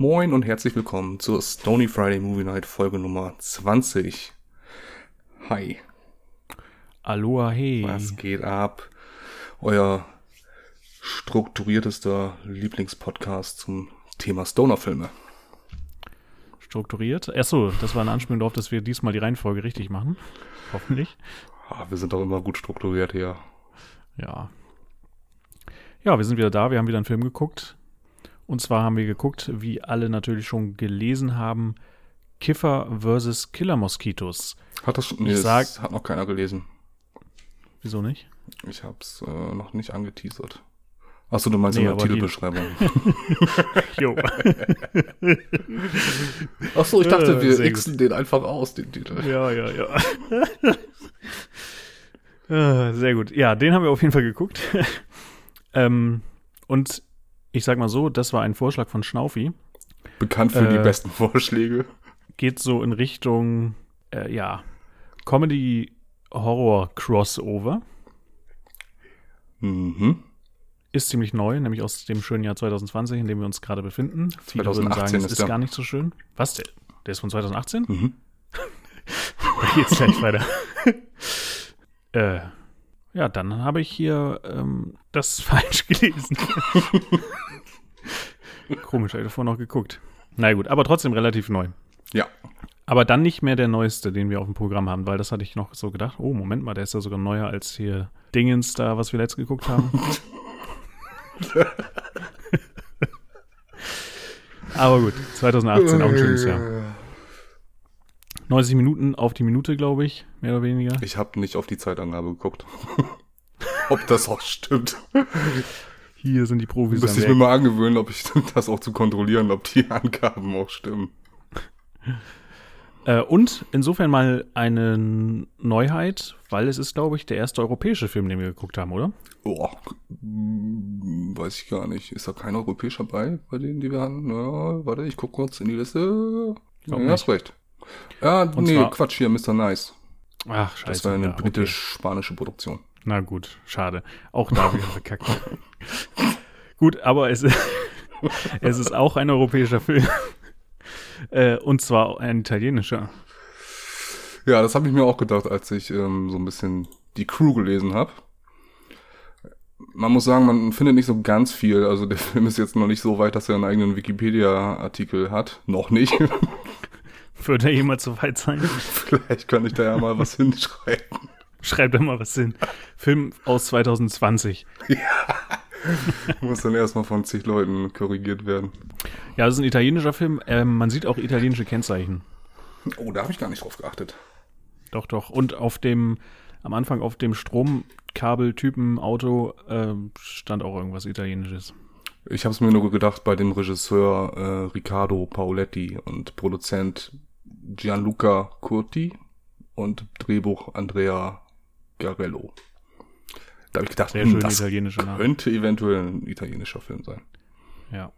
Moin und herzlich willkommen zur Stony Friday Movie Night Folge Nummer 20. Hi. Aloha, hey. Was geht ab? Euer strukturiertester Lieblingspodcast zum Thema Stoner-Filme. Strukturiert? Achso, das war eine Anspielung darauf, dass wir diesmal die Reihenfolge richtig machen. Hoffentlich. Wir sind doch immer gut strukturiert hier. Ja. Ja, wir sind wieder da. Wir haben wieder einen Film geguckt. Und zwar haben wir geguckt, wie alle natürlich schon gelesen haben, Kiffer vs. Killer Mosquitos. Das hat noch keiner gelesen. Wieso nicht? Ich hab's noch nicht angeteasert. Achso, du meinst in der Titelbeschreibung. Jo. Achso, ich dachte, wir xen den einfach aus, den Titel. Ja. Sehr gut. Ja, den haben wir auf jeden Fall geguckt. Und ich sag mal so, das war ein Vorschlag von Schnaufi. Bekannt für die besten Vorschläge. Geht so in Richtung, Comedy-Horror-Crossover. Mhm. Ist ziemlich neu, nämlich aus dem schönen Jahr 2020, in dem wir uns gerade befinden. 2018 ist gar nicht so schön. Was? Der ist von 2018? Mhm. Da geht's gleich weiter. Ja, dann habe ich hier das falsch gelesen. Komisch, habe ich davor noch geguckt. Na gut, aber trotzdem relativ neu. Ja. Aber dann nicht mehr der neueste, den wir auf dem Programm haben, weil das hatte ich noch so gedacht, oh, Moment mal, der ist ja sogar neuer als hier Dingens da, was wir letzt geguckt haben. Aber gut, 2018, auch ein schönes Jahr. 90 Minuten auf die Minute, glaube ich, mehr oder weniger. Ich habe nicht auf die Zeitangabe geguckt. Ob das auch stimmt. Hier sind die Profis. Müsste ich mir mal angewöhnen, ob ich das auch zu kontrollieren, ob die Angaben auch stimmen. Und insofern mal eine Neuheit, weil es ist, glaube ich, der erste europäische Film, den wir geguckt haben, oder? Oh, weiß ich gar nicht. Ist da kein europäischer bei denen, die wir hatten? Ja, warte, ich gucke kurz in die Liste. Ja, hast recht. Ja, Quatsch, hier, Mr. Nice. Ach, scheiße. Das war eine britisch-spanische Produktion. Na gut, schade. Auch da wieder verkackt. Gut, aber es ist auch ein europäischer Film. Und zwar ein italienischer. Ja, das habe ich mir auch gedacht, als ich so ein bisschen die Crew gelesen habe. Man muss sagen, man findet nicht so ganz viel. Also der Film ist jetzt noch nicht so weit, dass er einen eigenen Wikipedia-Artikel hat. Noch nicht. Wird er jemals so weit sein? Vielleicht kann ich da ja mal was hinschreiben. Schreib da mal was hin. Film aus 2020. Ja. Muss dann erstmal von zig Leuten korrigiert werden. Ja, das ist ein italienischer Film. Man sieht auch italienische Kennzeichen. Oh, da habe ich gar nicht drauf geachtet. Doch. Und am Anfang auf dem Stromkabeltypen Auto stand auch irgendwas Italienisches. Ich habe es mir nur gedacht bei dem Regisseur Riccardo Paoletti und Produzent Gianluca Curti und Drehbuch Andrea Garello. Da habe ich gedacht, das könnte eventuell ein italienischer Film sein. Ja.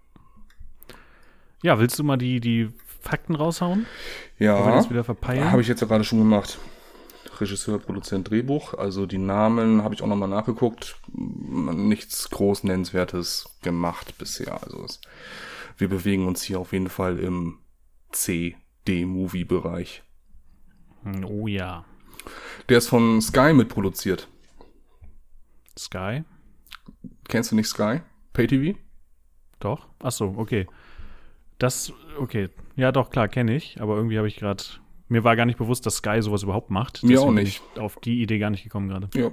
Ja, willst du mal die Fakten raushauen? Ja, wir das wieder verpeilen? Habe ich jetzt ja gerade schon gemacht. Regisseur, Produzent, Drehbuch. Also die Namen habe ich auch nochmal nachgeguckt. Nichts groß Nennenswertes gemacht bisher. Also wir bewegen uns hier auf jeden Fall im C-D-Movie-Bereich. Oh ja. Der ist von Sky mitproduziert. Sky? Kennst du nicht Sky? Pay-TV? Doch. Achso, okay. Okay. Ja, doch, klar, kenne ich. Aber irgendwie habe ich gerade... Mir war gar nicht bewusst, dass Sky sowas überhaupt macht. Mir auch nicht. Bin ich auf die Idee gar nicht gekommen gerade. Ja.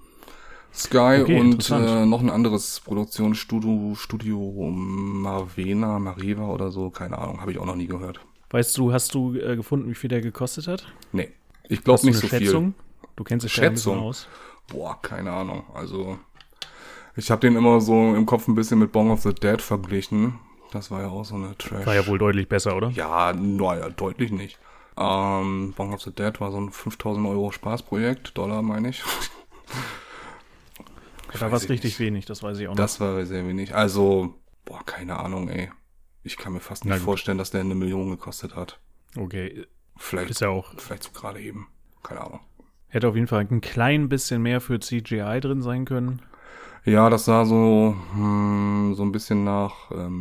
Sky okay, und noch ein anderes Produktionsstudio Mareva oder so. Keine Ahnung, habe ich auch noch nie gehört. Weißt du, hast du gefunden, wie viel der gekostet hat? Nee, ich glaube nicht so Schätzung? viel. Du kennst dich da ein bisschen aus. Boah, keine Ahnung. Also, ich habe den immer so im Kopf ein bisschen mit Bong of the Dead verglichen. Das war ja auch so eine Trash. War ja wohl deutlich besser, oder? Ja, naja, deutlich nicht. Bong of the Dead war so ein 5.000 € Spaßprojekt, Dollar meine ich. Da war es richtig wenig, das weiß ich auch noch. Das war sehr wenig. Also, keine Ahnung, ey. Ich kann mir fast nicht vorstellen, dass der 1 Million gekostet hat. Okay. Vielleicht ist ja auch. Vielleicht so gerade eben. Keine Ahnung. Hätte auf jeden Fall ein klein bisschen mehr für CGI drin sein können. Ja, das sah so ein bisschen nach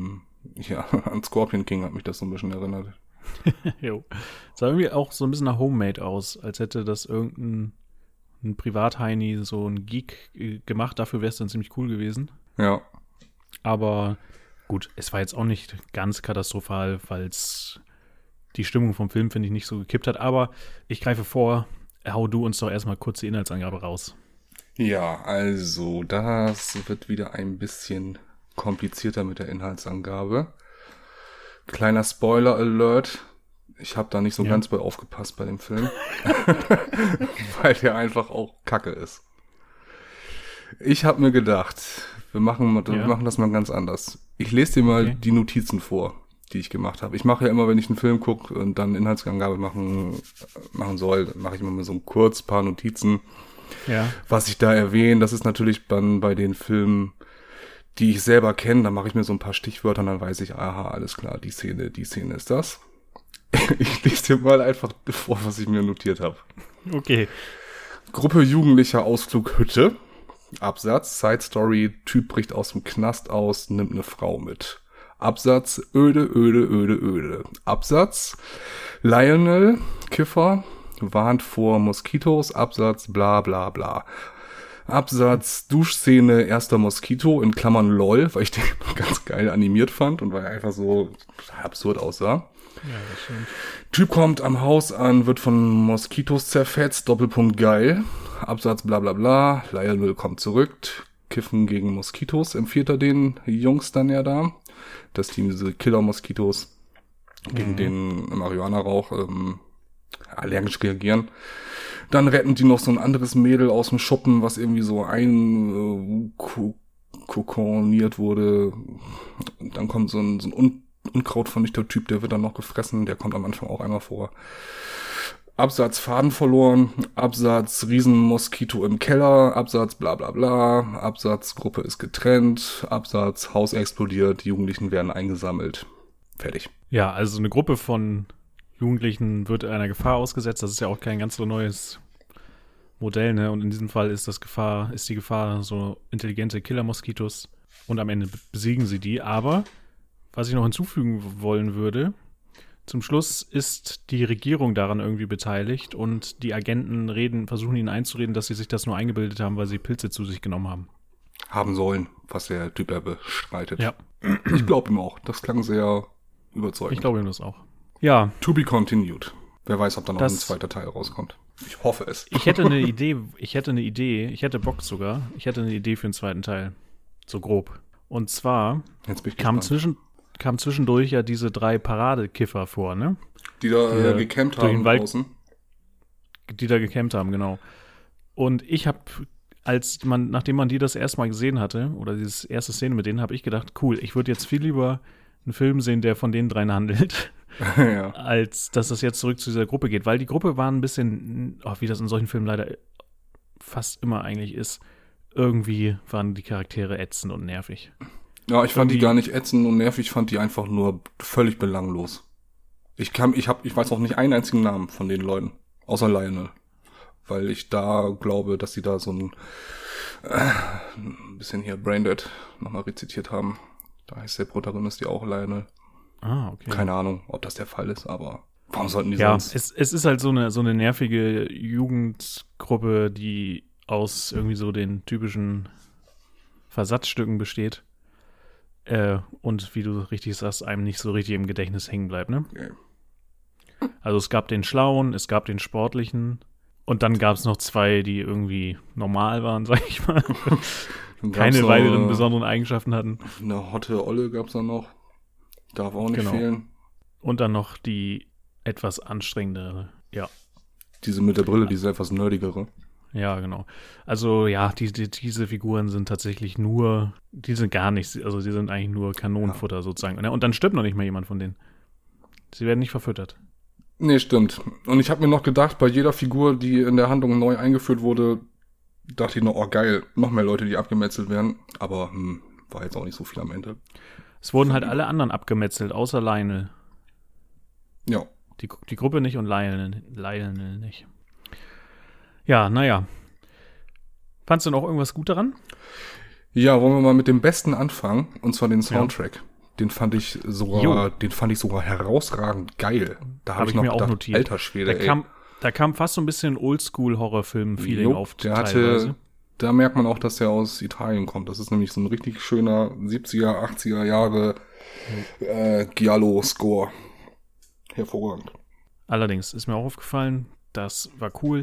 Ja, an Scorpion King hat mich das so ein bisschen erinnert. Jo. Sah irgendwie auch so ein bisschen nach Homemade aus, als hätte das irgendein Privatheini, so ein Geek gemacht. Dafür wäre es dann ziemlich cool gewesen. Ja. Aber gut, es war jetzt auch nicht ganz katastrophal, weil es die Stimmung vom Film, finde ich, nicht so gekippt hat. Aber ich greife vor, hau du uns doch erstmal kurz die Inhaltsangabe raus. Ja, also, das wird wieder ein bisschen komplizierter mit der Inhaltsangabe. Kleiner Spoiler-Alert. Ich habe da nicht so ganz bei aufgepasst bei dem Film. Weil der einfach auch kacke ist. Ich habe mir gedacht, wir machen das mal ganz anders. Ich lese dir mal die Notizen vor, die ich gemacht habe. Ich mache ja immer, wenn ich einen Film gucke und dann Inhaltsangabe machen soll, dann mache ich immer so kurz ein paar Notizen, was ich da erwähne. Das ist natürlich dann bei den Filmen, die ich selber kenne, dann mache ich mir so ein paar Stichwörter und dann weiß ich, aha, alles klar, die Szene ist das. Ich lese dir mal einfach vor, was ich mir notiert habe. Okay. Gruppe Jugendlicher Ausflug Hütte. Absatz, Side Story, Typ bricht aus dem Knast aus, nimmt eine Frau mit. Absatz, öde. Absatz, Lionel, Kiffer, warnt vor Moskitos. Absatz, bla bla bla. Absatz, Duschszene, erster Moskito, in Klammern LOL, weil ich den ganz geil animiert fand und weil er einfach so absurd aussah. Ja, das stimmt. Typ kommt am Haus an, wird von Moskitos zerfetzt, Doppelpunkt geil. Absatz bla bla bla, Lionel kommt zurück, Kiffen gegen Moskitos, empfiehlt er den Jungs dann ja da. Das Team, diese Killer-Moskitos, gegen den Marihuana-Rauch allergisch reagieren. Dann retten die noch so ein anderes Mädel aus dem Schuppen, was irgendwie so kokoniert wurde. Und dann kommt so ein unkrautvernichter Typ, der wird dann noch gefressen, der kommt am Anfang auch einmal vor. Absatz Faden verloren, Absatz Riesenmoskito im Keller, Absatz bla bla bla, Absatz Gruppe ist getrennt, Absatz Haus explodiert, die Jugendlichen werden eingesammelt. Fertig. Ja, also eine Gruppe von Jugendlichen wird einer Gefahr ausgesetzt, das ist ja auch kein ganz so neues Modell, ne? Und in diesem Fall ist die Gefahr so intelligente Killer-Moskitos und am Ende besiegen sie die, aber was ich noch hinzufügen wollen würde, zum Schluss ist die Regierung daran irgendwie beteiligt und die Agenten versuchen ihnen einzureden, dass sie sich das nur eingebildet haben, weil sie Pilze zu sich genommen haben. Haben sollen, was der Typ da bestreitet. Ja. Ich glaube ihm auch. Das klang sehr überzeugend. Ich glaube ihm das auch. Ja. To be continued. Wer weiß, ob da noch ein zweiter Teil rauskommt. Ich hoffe es. Ich hätte eine Idee, ich hätte Bock sogar. Ich hätte eine Idee für einen zweiten Teil. So grob. Und zwar Jetzt bin ich kam zwischendurch ja diese 3 Paradekiffer vor, ne? Die da gecampt haben draußen. Die da gecampt haben, genau. Und ich habe, nachdem man die das erste Mal gesehen hatte, oder diese erste Szene mit denen, habe ich gedacht, cool, ich würde jetzt viel lieber einen Film sehen, der von den 3 handelt, ja. als dass das jetzt zurück zu dieser Gruppe geht. Weil die Gruppe war ein bisschen, wie das in solchen Filmen leider fast immer eigentlich ist, irgendwie waren die Charaktere ätzend und nervig. Ja, ich fand die gar nicht ätzend und nervig, ich fand die einfach nur völlig belanglos. Ich weiß auch nicht einen einzigen Namen von den Leuten, außer Lionel. Weil ich da glaube, dass sie da so ein bisschen hier Braindead nochmal rezitiert haben. Da heißt der Protagonist ja auch Lionel. Ah, okay. Keine Ahnung, ob das der Fall ist, aber warum sollten die sonst? sonst? Es ist halt so eine nervige Jugendgruppe, die aus irgendwie so den typischen Versatzstücken besteht. Und wie du richtig sagst, einem nicht so richtig im Gedächtnis hängen bleibt, ne? Okay. Also es gab den Schlauen, es gab den Sportlichen und dann gab es noch 2, die irgendwie normal waren, sag ich mal. Keine weiteren besonderen Eigenschaften hatten. Eine hotte Olle gab's dann noch. Darf auch nicht fehlen. Und dann noch die etwas anstrengendere, ja. Diese mit der Brille, diese etwas nerdigere. Ja, genau. Also ja, diese Figuren sind tatsächlich die sind gar nichts, also die sind eigentlich nur Kanonenfutter sozusagen. Und dann stirbt noch nicht mal jemand von denen. Sie werden nicht verfüttert. Nee, stimmt. Und ich habe mir noch gedacht, bei jeder Figur, die in der Handlung neu eingeführt wurde, dachte ich noch, oh geil, noch mehr Leute, die abgemetzelt werden. Aber war jetzt auch nicht so viel am Ende. Es wurden halt alle anderen abgemetzelt, außer Lionel. Ja. Die Gruppe nicht und Lionel nicht. Ja, naja. Fandst du noch irgendwas gut daran? Ja, wollen wir mal mit dem Besten anfangen, und zwar den Soundtrack. Ja. Den fand ich sogar herausragend geil. Da habe ich mir auch notiert. Alter Schwede, da kam fast so ein bisschen Oldschool-Horrorfilm-Feeling auf teilweise. Da merkt man auch, dass der aus Italien kommt. Das ist nämlich so ein richtig schöner 70er, 80er Jahre Giallo-Score. Hervorragend. Allerdings ist mir auch aufgefallen, das war cool.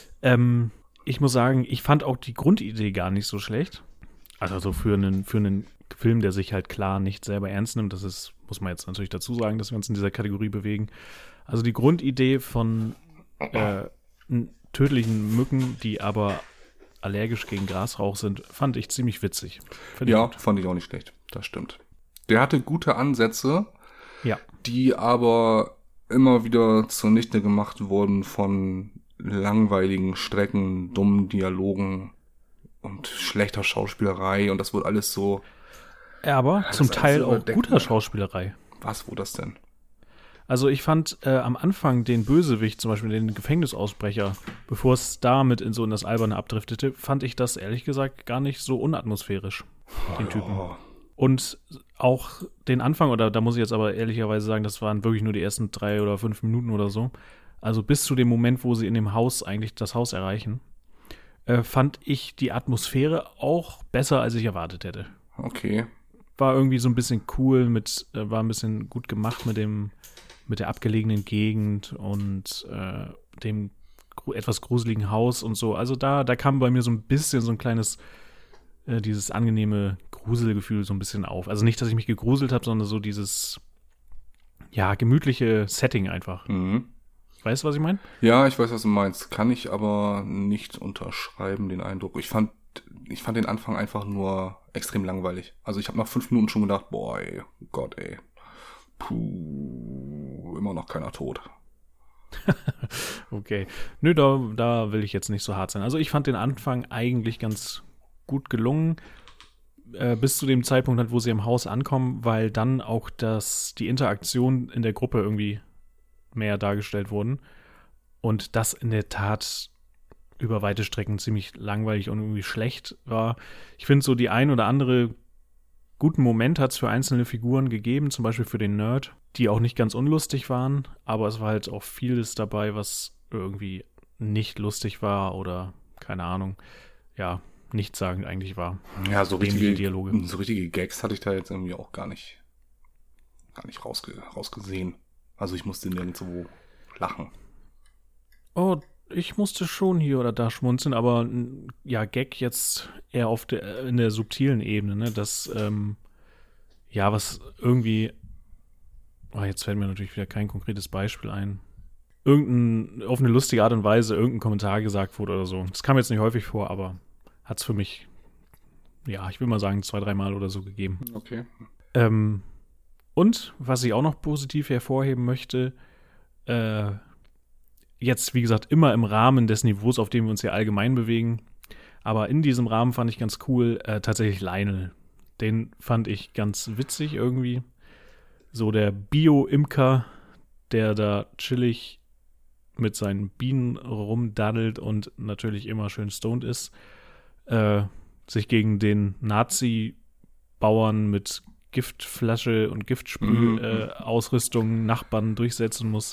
Ich muss sagen, ich fand auch die Grundidee gar nicht so schlecht. Also so für einen Film, der sich halt klar nicht selber ernst nimmt. Das ist, muss man jetzt natürlich dazu sagen, dass wir uns in dieser Kategorie bewegen. Also die Grundidee von tödlichen Mücken, die aber allergisch gegen Grasrauch sind, fand ich ziemlich witzig. Fand ich auch nicht schlecht. Das stimmt. Der hatte gute Ansätze, die aber immer wieder zunichte gemacht wurden von langweiligen Strecken, dummen Dialogen und schlechter Schauspielerei und das wird alles so. Aber zum Teil auch guter Schauspielerei. Was, wo das denn? Also ich fand am Anfang den Bösewicht, zum Beispiel den Gefängnisausbrecher, bevor es damit in das Alberne abdriftete, fand ich das ehrlich gesagt gar nicht so unatmosphärisch, den Typen. Und auch den Anfang, oder da muss ich jetzt aber ehrlicherweise sagen, das waren wirklich nur die ersten 3 oder 5 Minuten oder so, also bis zu dem Moment, wo sie in dem Haus eigentlich das Haus erreichen, fand ich die Atmosphäre auch besser, als ich erwartet hätte. Okay. War irgendwie so ein bisschen cool, war ein bisschen gut gemacht mit der abgelegenen Gegend und dem etwas gruseligen Haus und so. Also da kam bei mir so ein bisschen so ein kleines, dieses angenehme Gruselgefühl so ein bisschen auf. Also nicht, dass ich mich gegruselt habe, sondern so dieses, gemütliche Setting einfach. Mhm. Weißt du, was ich meine? Ja, ich weiß, was du meinst. Kann ich aber nicht unterschreiben, den Eindruck. Ich fand den Anfang einfach nur extrem langweilig. Also ich habe nach 5 Minuten schon gedacht, boah, ey, Gott, ey. Puh, immer noch keiner tot. Okay. Nö, da will ich jetzt nicht so hart sein. Also ich fand den Anfang eigentlich ganz gut gelungen, bis zu dem Zeitpunkt, halt, wo sie im Haus ankommen, weil dann auch die Interaktion in der Gruppe irgendwie mehr dargestellt wurden. Und das in der Tat über weite Strecken ziemlich langweilig und irgendwie schlecht war. Ich finde, so die ein oder andere guten Moment hat es für einzelne Figuren gegeben, zum Beispiel für den Nerd, die auch nicht ganz unlustig waren, aber es war halt auch vieles dabei, was irgendwie nicht lustig war oder, keine Ahnung, nichtssagend eigentlich war. Ja, so richtige Gags hatte ich da jetzt irgendwie auch gar nicht rausgesehen. Also ich musste nirgendwo lachen. Oh, ich musste schon hier oder da schmunzeln, aber Gag jetzt eher in der subtilen Ebene, ne? Das, was irgendwie, jetzt fällt mir natürlich wieder kein konkretes Beispiel ein. Auf eine lustige Art und Weise irgendein Kommentar gesagt wurde oder so. Das kam jetzt nicht häufig vor, aber hat es für mich, ich will mal sagen, 2-3 Mal oder so gegeben. Okay. Und, was ich auch noch positiv hervorheben möchte, jetzt, wie gesagt, immer im Rahmen des Niveaus, auf dem wir uns ja allgemein bewegen. Aber in diesem Rahmen fand ich ganz cool, tatsächlich Lionel. Den fand ich ganz witzig irgendwie. So der Bio-Imker, der da chillig mit seinen Bienen rumdaddelt und natürlich immer schön stoned ist, sich gegen den Nazi-Bauern mit Giftflasche und Giftspül-Ausrüstung Nachbarn durchsetzen muss.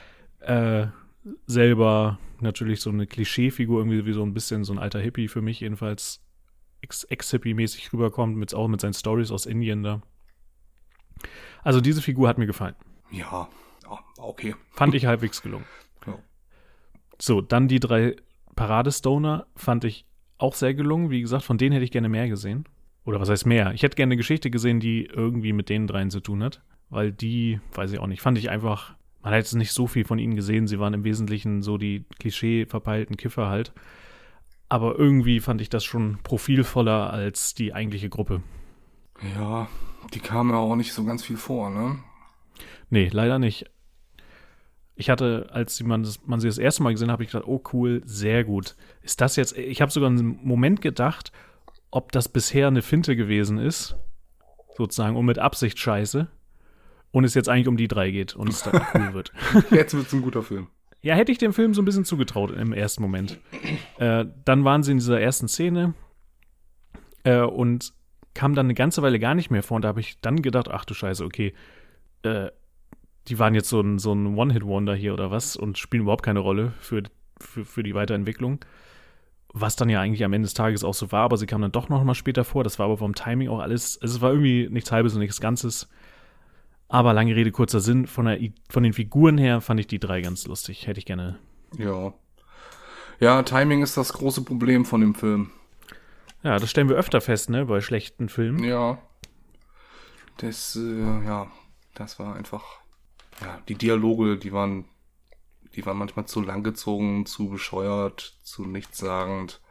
Selber natürlich so eine Klischeefigur, irgendwie wie so ein bisschen so ein alter Hippie für mich jedenfalls Ex-Hippie-mäßig rüberkommt, auch mit seinen Stories aus Indien da. Also diese Figur hat mir gefallen. Ja, okay. Fand ich halbwegs gelungen. Ja. So, dann die 3 Paradestoner fand ich auch sehr gelungen. Wie gesagt, von denen hätte ich gerne mehr gesehen. Oder was heißt mehr? Ich hätte gerne eine Geschichte gesehen, die irgendwie mit den 3 zu tun hat. Weil die, weiß ich auch nicht, fand ich einfach, man hat jetzt nicht so viel von ihnen gesehen. Sie waren im Wesentlichen so die klischee-verpeilten Kiffer halt. Aber irgendwie fand ich das schon profilvoller als die eigentliche Gruppe. Ja, die kamen ja auch nicht so ganz viel vor, ne? Nee, leider nicht. Ich hatte, als man sie das erste Mal gesehen hat, habe ich gedacht, oh cool, sehr gut. Ist das jetzt, ich habe sogar einen Moment gedacht, ob das bisher eine Finte gewesen ist, sozusagen, und mit Absicht scheiße, und es jetzt eigentlich um die 3 geht und es dann cool wird. Jetzt wird es ein guter Film. Ja, hätte ich dem Film so ein bisschen zugetraut im ersten Moment. Dann waren sie in dieser ersten Szene und kam dann eine ganze Weile gar nicht mehr vor und da habe ich dann gedacht, ach du Scheiße, okay, die waren jetzt so ein One-Hit-Wonder hier oder was und spielen überhaupt keine Rolle für die Weiterentwicklung. Was dann ja eigentlich am Ende des Tages auch so war, aber sie kam dann doch noch mal später vor. Das war aber vom Timing auch alles, also es war irgendwie nichts Halbes und nichts Ganzes. Aber lange Rede, kurzer Sinn, von den Figuren her fand ich die 3 ganz lustig. Hätte ich gerne. Ja. Ja, Timing ist das große Problem von dem Film. Ja, das stellen wir öfter fest, ne, bei schlechten Filmen. Ja. Das war einfach, ja, die Dialoge, die waren manchmal zu langgezogen, zu bescheuert, zu nichtssagend.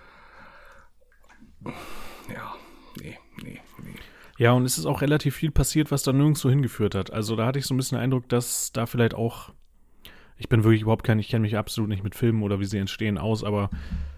Ja, nee. Ja, und es ist auch relativ viel passiert, was da nirgendwo hingeführt hat. Also da hatte ich so ein bisschen den Eindruck, dass da vielleicht auch, ich bin wirklich ich kenne mich absolut nicht mit Filmen oder wie sie entstehen aus, aber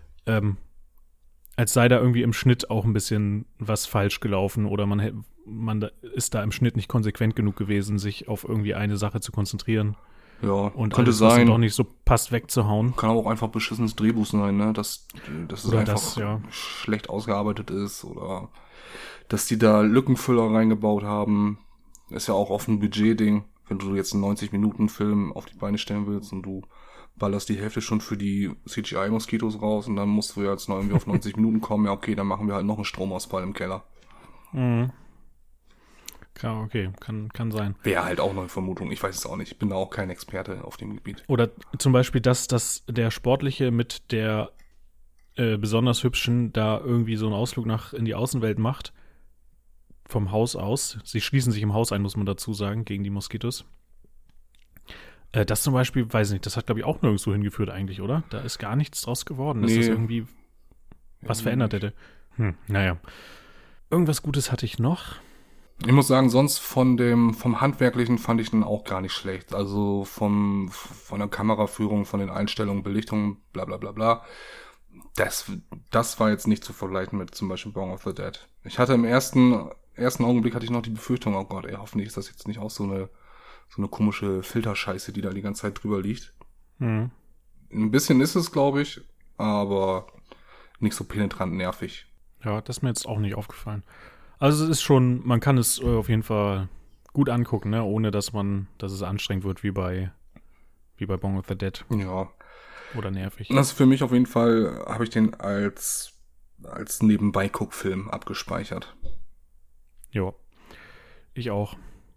als sei da irgendwie im Schnitt auch ein bisschen was falsch gelaufen oder man ist da im Schnitt nicht konsequent genug gewesen, sich auf irgendwie eine Sache zu konzentrieren. Ja, und könnte alles, sein. Was dann doch nicht so passt, wegzuhauen. Kann auch einfach beschissenes Drehbuch sein, ne? Dass es Oder einfach schlecht ausgearbeitet ist oder dass die da Lückenfüller reingebaut haben. Ist ja auch oft ein Budgetding. Wenn du jetzt einen 90-Minuten-Film auf die Beine stellen willst und du ballerst die Hälfte schon für die CGI-Moskitos raus und dann musst du jetzt noch irgendwie auf 90 Minuten kommen, ja okay, dann machen wir halt noch einen Stromausfall im Keller. Mhm. Ja, okay, kann sein. Wäre halt auch eine Vermutung, ich weiß es auch nicht. Ich bin da auch kein Experte auf dem Gebiet. Oder zum Beispiel, dass der Sportliche mit der besonders Hübschen da irgendwie so einen Ausflug in die Außenwelt macht. Vom Haus aus. Sie schließen sich im Haus ein, muss man dazu sagen, gegen die Moskitos. Das zum Beispiel, weiß ich nicht, das hat, glaube ich, auch nirgendwo hingeführt eigentlich, oder? Da ist gar nichts draus geworden, dass das irgendwie was verändert hätte. Naja. Irgendwas Gutes hatte ich noch. Ich muss sagen, sonst vom Handwerklichen fand ich den auch gar nicht schlecht. Also von der Kameraführung, von den Einstellungen, Belichtungen, bla bla bla bla. Das war jetzt nicht zu vergleichen mit zum Beispiel Dawn of the Dead. Ich hatte im ersten Augenblick hatte ich noch die Befürchtung, oh Gott, hoffentlich ist das jetzt nicht auch so eine komische Filterscheiße, die da die ganze Zeit drüber liegt. Mhm. Ein bisschen ist es, glaube ich, aber nicht so penetrant nervig. Ja, das ist mir jetzt auch nicht aufgefallen. Also es ist schon, man kann es auf jeden Fall gut angucken, ne, ohne dass es anstrengend wird wie bei Dawn of the Dead. Ja. Oder nervig. Das ist für mich auf jeden Fall, habe ich den als Nebenbei-Guckfilm abgespeichert. Ja, ich auch.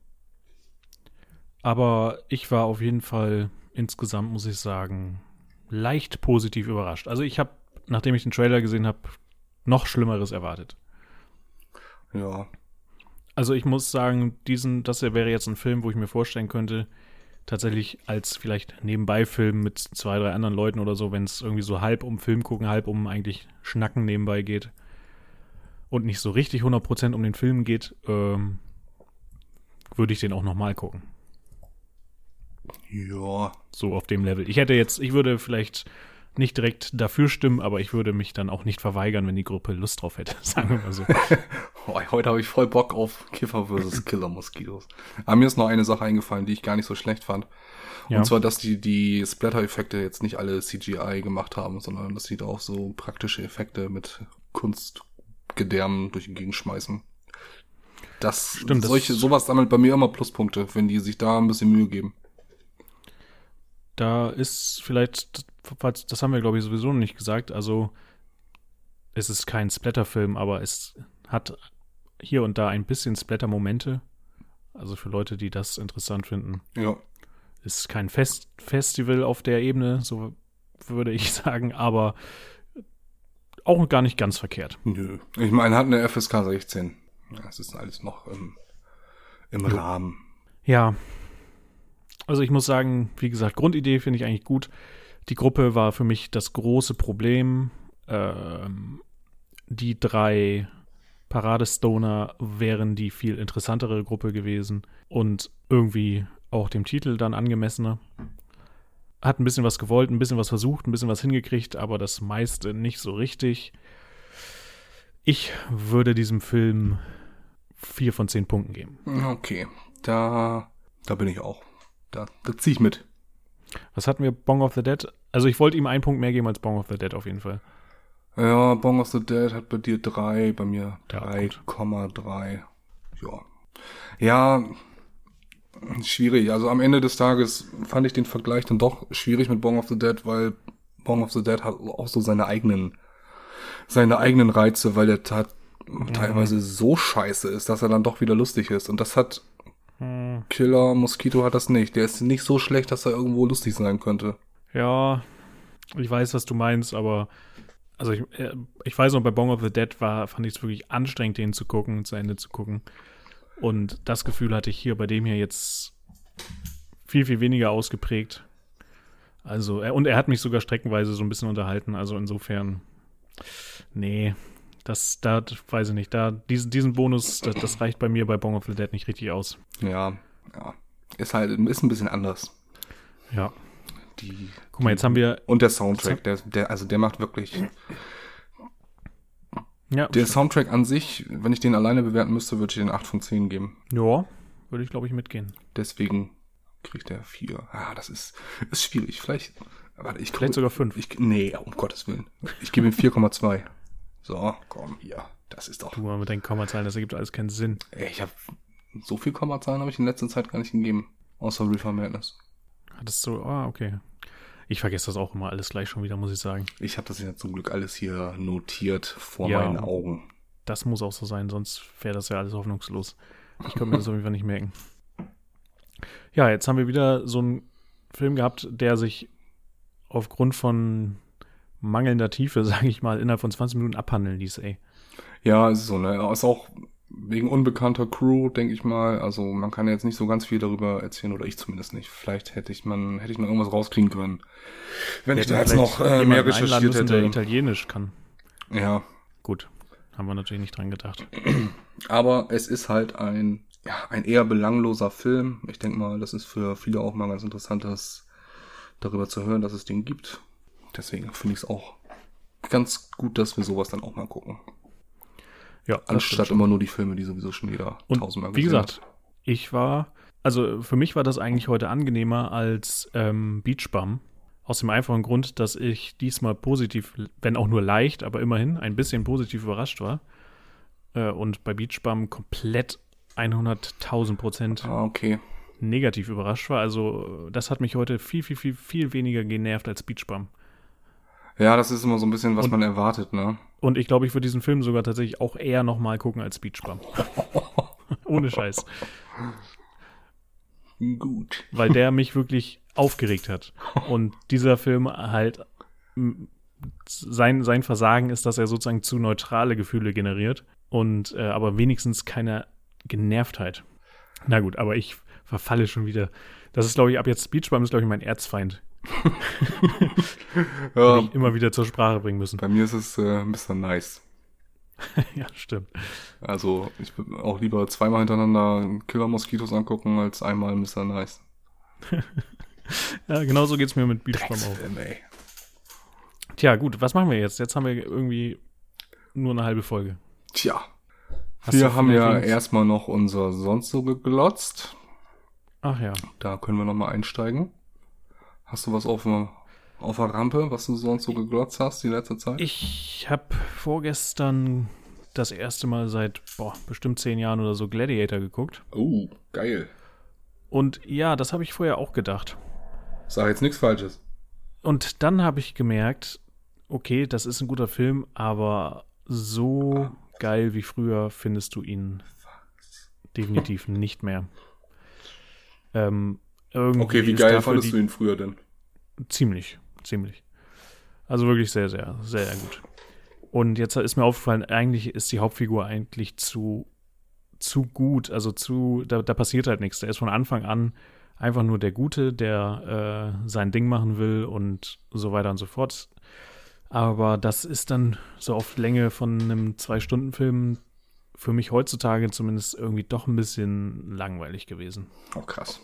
Aber ich war auf jeden Fall insgesamt, muss ich sagen, leicht positiv überrascht. Also ich habe, nachdem ich den Trailer gesehen habe, noch Schlimmeres erwartet. Ja. Also ich muss sagen, das wäre jetzt ein Film, wo ich mir vorstellen könnte, tatsächlich als vielleicht Nebenbei-Film mit 2, 3 anderen Leuten oder so, wenn es irgendwie so halb um Film gucken, halb um eigentlich Schnacken nebenbei geht und nicht so richtig 100% um den Film geht, würde ich den auch nochmal gucken. Ja. So auf dem Level. Ich würde vielleicht nicht direkt dafür stimmen, aber ich würde mich dann auch nicht verweigern, wenn die Gruppe Lust drauf hätte, sagen wir mal so. Heute habe ich voll Bock auf Kiffer vs. Killer Moskitos. Aber mir ist noch eine Sache eingefallen, die ich gar nicht so schlecht fand. Ja. Und zwar, dass die Splatter-Effekte jetzt nicht alle CGI gemacht haben, sondern dass sie da auch so praktische Effekte mit Kunstgedärmen durch die Gegend schmeißen. Stimmt, sowas sammelt bei mir immer Pluspunkte, wenn die sich da ein bisschen Mühe geben. Da ist vielleicht, das haben wir glaube ich sowieso noch nicht gesagt, also es ist kein Splatter-Film, aber es hat hier und da ein bisschen Splatter-Momente. Also für Leute, die das interessant finden. Ja. Ist kein Festival auf der Ebene, so würde ich sagen, aber auch gar nicht ganz verkehrt. Nö. Ich meine, hat eine FSK 16. Das ist alles noch im Rahmen. Ja. Also ich muss sagen, wie gesagt, Grundidee finde ich eigentlich gut. Die Gruppe war für mich das große Problem. Die 3 Paradestoner wären die viel interessantere Gruppe gewesen und irgendwie auch dem Titel dann angemessener. Hat ein bisschen was gewollt, ein bisschen was versucht, ein bisschen was hingekriegt, aber das meiste nicht so richtig. Ich würde diesem Film 4 von 10 Punkten geben. Okay, da bin ich auch. Da ziehe ich mit. Was hatten wir? Dawn of the Dead? Also ich wollte ihm 1 Punkt mehr geben als Dawn of the Dead auf jeden Fall. Ja, Bong of the Dead hat bei dir 3, bei mir Ja, 3,3. Ja. Ja, schwierig. Also am Ende des Tages fand ich den Vergleich dann doch schwierig mit Bong of the Dead, weil Bong of the Dead hat auch so seine eigenen Reize, weil der teilweise so scheiße ist, dass er dann doch wieder lustig ist. Und das hat Killer Mosquito hat das nicht. Der ist nicht so schlecht, dass er irgendwo lustig sein könnte. Ja, ich weiß, was du meinst, aber also ich weiß noch, bei Bong of the Dead fand ich es wirklich anstrengend, den zu gucken, zu Ende zu gucken. Und das Gefühl hatte ich hier bei dem hier jetzt viel, viel weniger ausgeprägt. Also, und er hat mich sogar streckenweise so ein bisschen unterhalten. Also insofern, nee, da weiß ich nicht. Diesen Bonus, das reicht bei mir bei Bong of the Dead nicht richtig aus. Ja. Ist ein bisschen anders. Ja. Guck mal, jetzt haben wir... Und der Soundtrack, der macht wirklich... Ja, der Soundtrack an sich, wenn ich den alleine bewerten müsste, würde ich den 8 von 10 geben. Ja, würde ich, glaube ich, mitgehen. Deswegen kriegt er 4. Das ist schwierig. Vielleicht sogar 5. Nee, um Gottes Willen. Ich gebe ihm 4,2. So, komm, hier. Das ist doch... Du mal mit deinen Kommazahlen, das ergibt alles keinen Sinn. Ich habe so viel Kommazahlen habe ich in letzter Zeit gar nicht gegeben. Außer Reefer Madness. Hattest du... okay. Ich vergesse das auch immer alles gleich schon wieder, muss ich sagen. Ich habe das ja zum Glück alles hier notiert vor meinen Augen. Das muss auch so sein, sonst wäre das ja alles hoffnungslos. Ich könnte mir das auf jeden Fall nicht merken. Ja, jetzt haben wir wieder so einen Film gehabt, der sich aufgrund von mangelnder Tiefe, sage ich mal, innerhalb von 20 Minuten abhandeln ließ, ey. Ja, ist so, ne? Ist auch wegen unbekannter Crew, denke ich mal. Also man kann jetzt nicht so ganz viel darüber erzählen, oder ich zumindest nicht. Vielleicht hätte ich noch irgendwas rauskriegen können, wenn ich da jetzt noch mehr recherchiert müssen, hätte. Der Italienisch kann. Ja. Gut, haben wir natürlich nicht dran gedacht. Aber es ist halt ein eher belangloser Film. Ich denke mal, das ist für viele auch mal ganz interessant, darüber zu hören, dass es den gibt. Deswegen finde ich es auch ganz gut, dass wir sowas dann auch mal gucken. Ja, anstatt immer nur die Filme, die sowieso schon jeder tausendmal gesehen hat. Wie gesagt, für mich war das eigentlich heute angenehmer als Beach Bum. Aus dem einfachen Grund, dass ich diesmal positiv, wenn auch nur leicht, aber immerhin ein bisschen positiv überrascht war. Und bei Beach Bum komplett 100.000% okay. negativ überrascht war. Also das hat mich heute viel, viel, viel, viel weniger genervt als Beach Bum. Ja, das ist immer so ein bisschen, was man erwartet, ne? Und ich glaube, ich würde diesen Film sogar tatsächlich auch eher nochmal gucken als Beach Bum. Ohne Scheiß. Gut. Weil der mich wirklich aufgeregt hat. Und dieser Film halt, sein Versagen ist, dass er sozusagen zu neutrale Gefühle generiert und aber wenigstens keine Genervtheit. Na gut, aber ich verfalle schon wieder. Das ist, glaube ich, ab jetzt Beach Bum ist, glaube ich, mein Erzfeind. Ja, die ich immer wieder zur Sprache bringen müssen. Bei mir ist es Mr. Nice. Ja, stimmt. Also ich würde auch lieber zweimal hintereinander Killer Mosquitos angucken, als einmal Mr. Nice. Ja, genau so geht's mir mit Beach Bum auch. Ey. Tja, gut, was machen wir jetzt? Jetzt haben wir irgendwie nur eine halbe Folge. Tja, Hast wir du haben ja vielleicht erstmal noch unser sonst so geglotzt. Ach ja. Da können wir nochmal einsteigen. Hast du was auf der Rampe, was du sonst so geglotzt hast die letzte Zeit? Ich habe vorgestern das erste Mal seit bestimmt 10 Jahren oder so Gladiator geguckt. Oh, geil. Und ja, das habe ich vorher auch gedacht. Sag jetzt nichts Falsches. Und dann habe ich gemerkt, okay, das ist ein guter Film, aber so geil wie früher findest du ihn definitiv nicht mehr. Okay, wie geil fandest du ihn früher denn? Ziemlich. Also wirklich sehr, sehr, sehr gut. Und jetzt ist mir aufgefallen, eigentlich ist die Hauptfigur eigentlich zu gut, also da passiert halt nichts. Der ist von Anfang an einfach nur der Gute, der sein Ding machen will und so weiter und so fort. Aber das ist dann so auf Länge von einem 2-Stunden-Film für mich heutzutage zumindest irgendwie doch ein bisschen langweilig gewesen. Oh, krass.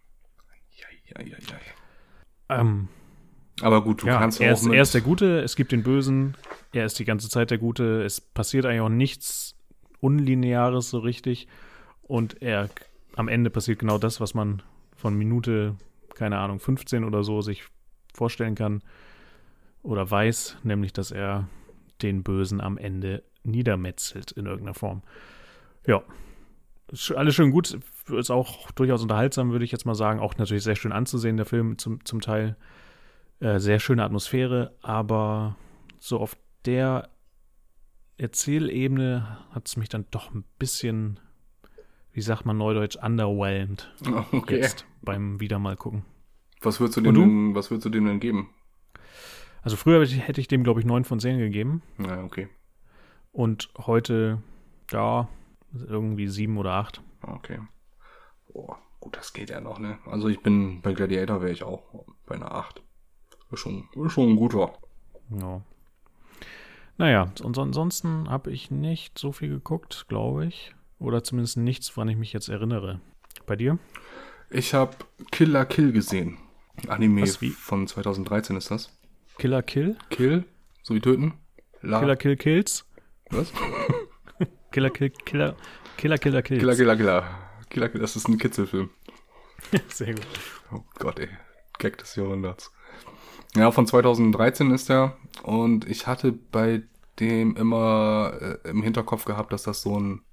Ja. Aber gut, du kannst auch er ist der Gute, es gibt den Bösen, er ist die ganze Zeit der Gute, es passiert eigentlich auch nichts Unlineares so richtig und am Ende passiert genau das, was man von Minute, keine Ahnung, 15 oder so sich vorstellen kann oder weiß, nämlich, dass er den Bösen am Ende niedermetzelt in irgendeiner Form. Ja, alles schön gut, ist auch durchaus unterhaltsam, würde ich jetzt mal sagen. Auch natürlich sehr schön anzusehen, der Film zum Teil. Sehr schöne Atmosphäre, aber so auf der Erzählebene hat es mich dann doch ein bisschen, wie sagt man neudeutsch, underwhelmed. Okay. Jetzt beim wieder mal gucken. Was würdest du dem denn geben? Also früher hätte ich dem, glaube ich, 9 von 10 gegeben. Ja, okay. Und heute, ja, irgendwie 7 oder 8. Okay. Boah, gut, das geht ja noch, ne? Also bei Gladiator wäre ich auch bei einer 8. Ist schon ein guter. Ja. Naja, und ansonsten habe ich nicht so viel geguckt, glaube ich. Oder zumindest nichts, woran ich mich jetzt erinnere. Bei dir? Ich habe Kill la Kill gesehen. Anime Was, wie? von 2013 ist das. Killer Kill? Kill, so wie töten. Killer Kill Kills? Was? Killer Kills. Killer, das ist ein Kitzelfilm. Sehr gut. Oh Gott, ey. Gag des Jahrhunderts. Ja, von 2013 ist der. Und ich hatte bei dem immer im Hinterkopf gehabt, dass das so ein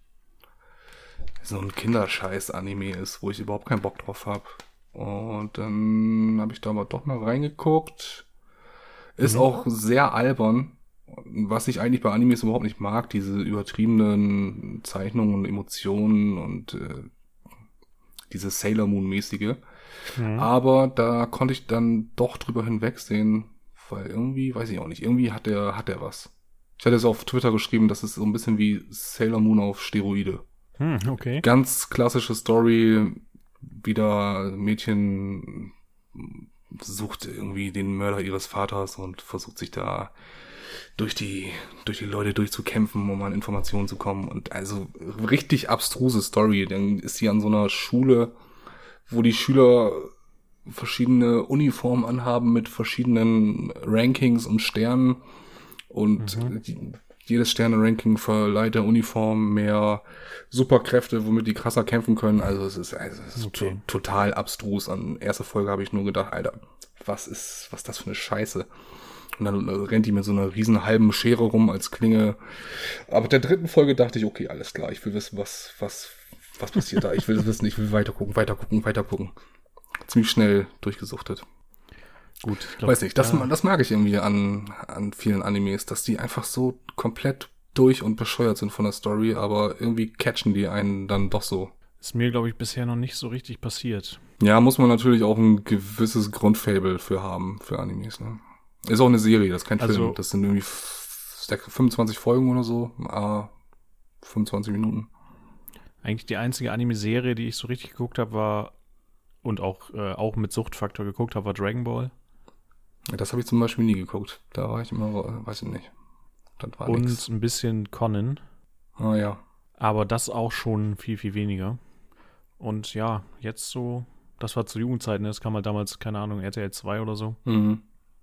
Kinderscheiß-Anime ist, wo ich überhaupt keinen Bock drauf habe. Und dann habe ich da aber doch mal reingeguckt. Ist auch sehr albern. Was ich eigentlich bei Animes überhaupt nicht mag, diese übertriebenen Zeichnungen und Emotionen und diese Sailor Moon-mäßige. Aber da konnte ich dann doch drüber hinwegsehen, weil irgendwie, weiß ich auch nicht, irgendwie hat der was. Ich hatte es auf Twitter geschrieben, das ist so ein bisschen wie Sailor Moon auf Steroide. Okay. Ganz klassische Story, wieder Mädchen sucht irgendwie den Mörder ihres Vaters und versucht sich da durch die Leute durchzukämpfen, um an Informationen zu kommen. Und also richtig abstruse Story. Dann ist sie an so einer Schule, wo die Schüler verschiedene Uniformen anhaben mit verschiedenen Rankings und Sternen. Und jedes Sterne-Ranking verleiht der Uniform mehr Superkräfte, womit die krasser kämpfen können. Also es ist Okay. total abstrus. An erster Folge habe ich nur gedacht, Alter, was ist das für eine Scheiße? Und dann rennt die mit so einer riesen halben Schere rum als Klinge. Aber der dritten Folge dachte ich, okay, alles klar, ich will wissen, was passiert da. Ich will es wissen, ich will weiter gucken. Ziemlich schnell durchgesuchtet. Gut, ich glaub, Weiß nicht, das mag ich irgendwie an vielen Animes, dass die einfach so komplett durch und bescheuert sind von der Story, aber irgendwie catchen die einen dann doch so. ist mir, glaube ich, bisher noch nicht so richtig passiert. Ja, muss man natürlich auch ein gewisses Grundfable für haben, für Animes, ne? Ist auch eine Serie, das ist kein Film. Das sind irgendwie 25 Folgen oder so, 25 Minuten. Eigentlich die einzige Anime-Serie, die ich so richtig geguckt habe, war und auch mit Suchtfaktor geguckt habe, war Dragon Ball. Das habe ich zum Beispiel nie geguckt. Da war ich immer, weiß ich nicht. Das war Und nix. ein bisschen Conan. Ah ja. Aber das auch schon viel, viel weniger. Und ja, jetzt so, das war zu Jugendzeiten, das kam halt damals, keine Ahnung, RTL 2 oder so. Mhm.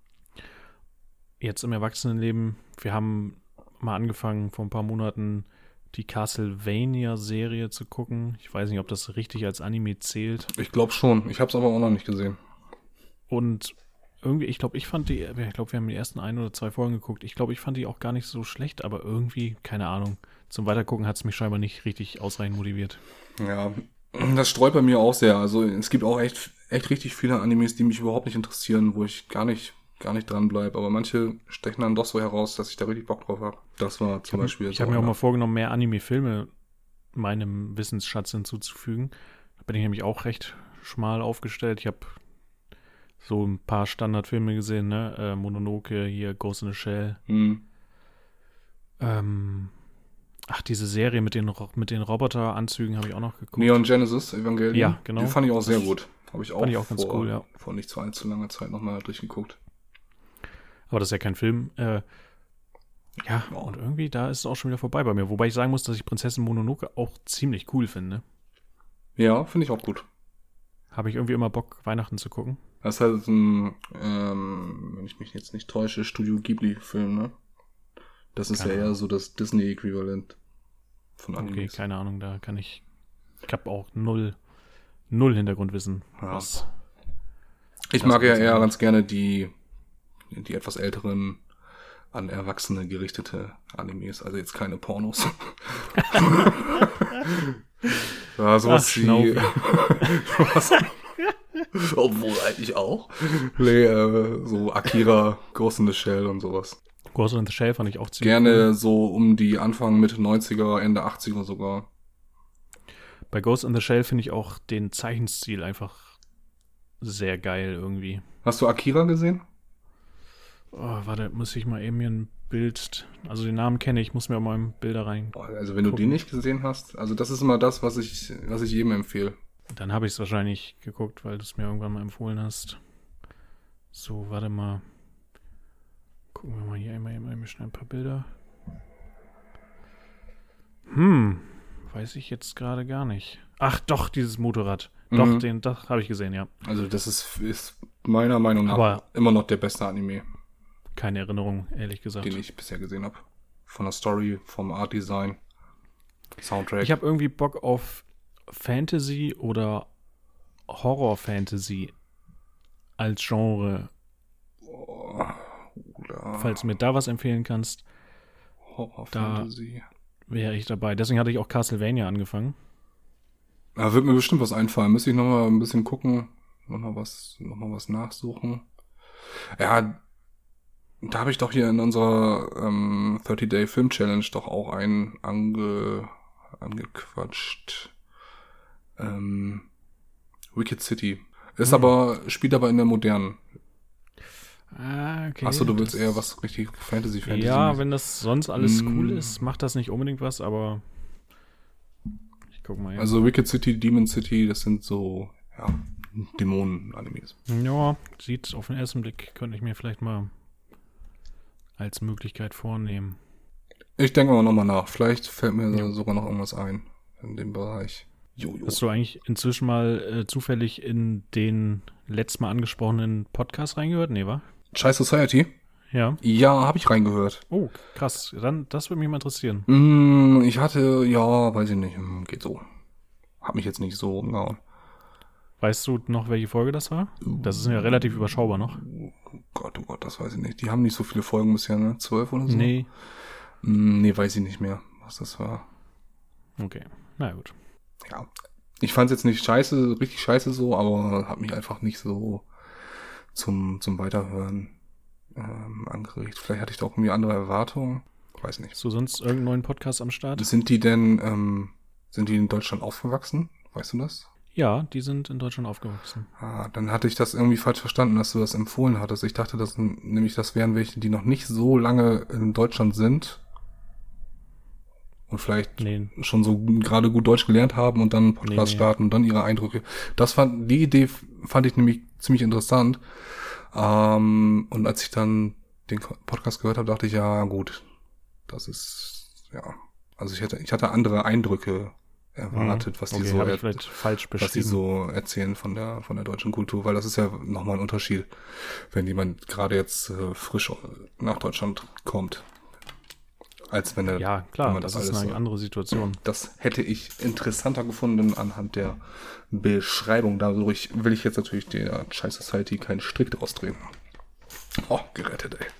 Jetzt im Erwachsenenleben, wir haben mal angefangen vor ein paar Monaten die Castlevania-Serie zu gucken. Ich weiß nicht, ob das richtig als Anime zählt. Ich glaube schon. Ich habe es aber auch noch nicht gesehen. Und irgendwie, ich glaube, wir haben die ersten 1 oder 2 Folgen geguckt. Ich glaube, ich fand die auch gar nicht so schlecht, aber irgendwie, keine Ahnung, zum Weitergucken hat es mich scheinbar nicht richtig ausreichend motiviert. Ja, das streut bei mir auch sehr. Also es gibt auch echt richtig viele Animes, die mich überhaupt nicht interessieren, wo ich gar nicht dran bleibe. Aber manche stechen dann doch so heraus, dass ich da richtig Bock drauf habe. Das war zum Beispiel Ich habe mir auch mal vorgenommen, mehr Anime-Filme meinem Wissensschatz hinzuzufügen. Da bin ich nämlich auch recht schmal aufgestellt. Ich habe so ein paar Standardfilme gesehen, ne? Mononoke, hier Ghost in the Shell. Diese Serie mit den Roboteranzügen habe ich auch noch geguckt. Neon Genesis Evangelion. Ja, genau. Die fand ich auch sehr gut. Habe ich auch, fand ich auch ganz cool, ja. Vor nicht so allzu langer Zeit nochmal durchgeguckt. Aber das ist ja kein Film. Und irgendwie, da ist es auch schon wieder vorbei bei mir. Wobei ich sagen muss, dass ich Prinzessin Mononoke auch ziemlich cool finde. Ja, finde ich auch gut. Habe ich irgendwie immer Bock, Weihnachten zu gucken. Das ist halt ein, wenn ich mich jetzt nicht täusche, Studio Ghibli-Film, ne? Das ist ja eher so das Disney-Äquivalent von Animes. Okay, keine Ahnung, da kann ich habe auch null Hintergrundwissen. Ja. Ich mag ja eher ganz gerne die etwas älteren an Erwachsene gerichtete Animes, also jetzt keine Pornos. Ja, sowas wie... Obwohl eigentlich auch. Nee, so Akira, Ghost in the Shell und sowas. Ghost in the Shell fand ich auch ziemlich Gerne cool. so um die Anfang, Mitte 90er, Ende 80er sogar. Bei Ghost in the Shell finde ich auch den Zeichenstil einfach sehr geil irgendwie. Hast du Akira gesehen? Oh, warte, muss ich mal eben hier ein Bild... Also den Namen kenne ich, muss mir auch mal in Bilder rein. Also wenn du den nicht gesehen hast, also das ist immer das, was ich jedem empfehle. Dann habe ich es wahrscheinlich geguckt, weil du es mir irgendwann mal empfohlen hast. So, warte mal. Gucken wir mal hier einmal schnell ein paar Bilder. Weiß ich jetzt gerade gar nicht. Ach doch, dieses Motorrad. Doch, das habe ich gesehen, ja. Also das ist meiner Meinung nach Aber immer noch der beste Anime, keine Erinnerung, ehrlich gesagt. den ich bisher gesehen habe. Von der Story, vom Art Design, Soundtrack. Ich habe irgendwie Bock auf Fantasy oder Horror-Fantasy als Genre. Oder Falls du mir da was empfehlen kannst, Horror Fantasy. wäre ich dabei. Deswegen hatte ich auch Castlevania angefangen. Da wird mir bestimmt was einfallen. Müsste ich nochmal ein bisschen gucken. Nochmal was nachsuchen. Ja, da habe ich doch hier in unserer 30-Day Film Challenge doch auch einen angequatscht. Wicked City. Spielt aber in der modernen. Ah, okay. Achso, du willst eher was richtig Fantasy. Ja, wenn das sonst alles cool ist, macht das nicht unbedingt was, aber ich guck mal. Also Wicked City, Demon City, das sind so, ja, Dämonen-Animes. Ja, sieht auf den ersten Blick, könnte ich mir vielleicht mal als Möglichkeit vornehmen. Ich denke mal nochmal nach. Vielleicht fällt mir sogar noch irgendwas ein in dem Bereich. Jojo. Hast du eigentlich inzwischen mal zufällig in den letztes Mal angesprochenen Podcast reingehört? Nee, wa? Chai Society? Ja. Ja, habe ich reingehört. Oh, krass. Dann, das würde mich mal interessieren. Ich hatte, ja, weiß ich nicht, geht so. Hab mich jetzt nicht so umgehauen. Weißt du noch, welche Folge das war? Das ist ja relativ überschaubar noch. Oh Gott, das weiß ich nicht. Die haben nicht so viele Folgen bisher, ne? 12 oder so? Nee. Nee, weiß ich nicht mehr, was das war. Okay, na gut. Ja, ich fand's jetzt nicht richtig scheiße so, aber hat mich einfach nicht so zum Weiterhören angeregt. Vielleicht hatte ich da auch irgendwie andere Erwartungen. Weiß nicht. Hast du sonst irgendeinen neuen Podcast am Start? Sind die in Deutschland aufgewachsen? Weißt du das? Ja, die sind in Deutschland aufgewachsen. Ah, dann hatte ich das irgendwie falsch verstanden, dass du das empfohlen hattest. Ich dachte, das wären welche, die noch nicht so lange in Deutschland sind und vielleicht schon so gerade gut Deutsch gelernt haben und dann einen Podcast starten und dann ihre Eindrücke. Die Idee fand ich nämlich ziemlich interessant. Und als ich dann den Podcast gehört habe, dachte ich, ja gut, das ist, ja, also ich hatte andere Eindrücke erwartet, was die so erzählen von der deutschen Kultur, weil das ist ja nochmal ein Unterschied, wenn jemand gerade jetzt frisch nach Deutschland kommt, als wenn er... Ja, klar, das ist eine andere Situation. Das hätte ich interessanter gefunden anhand der Beschreibung. Dadurch will ich jetzt natürlich der Chai Society keinen Strick draus drehen. Oh, gerettet, ey.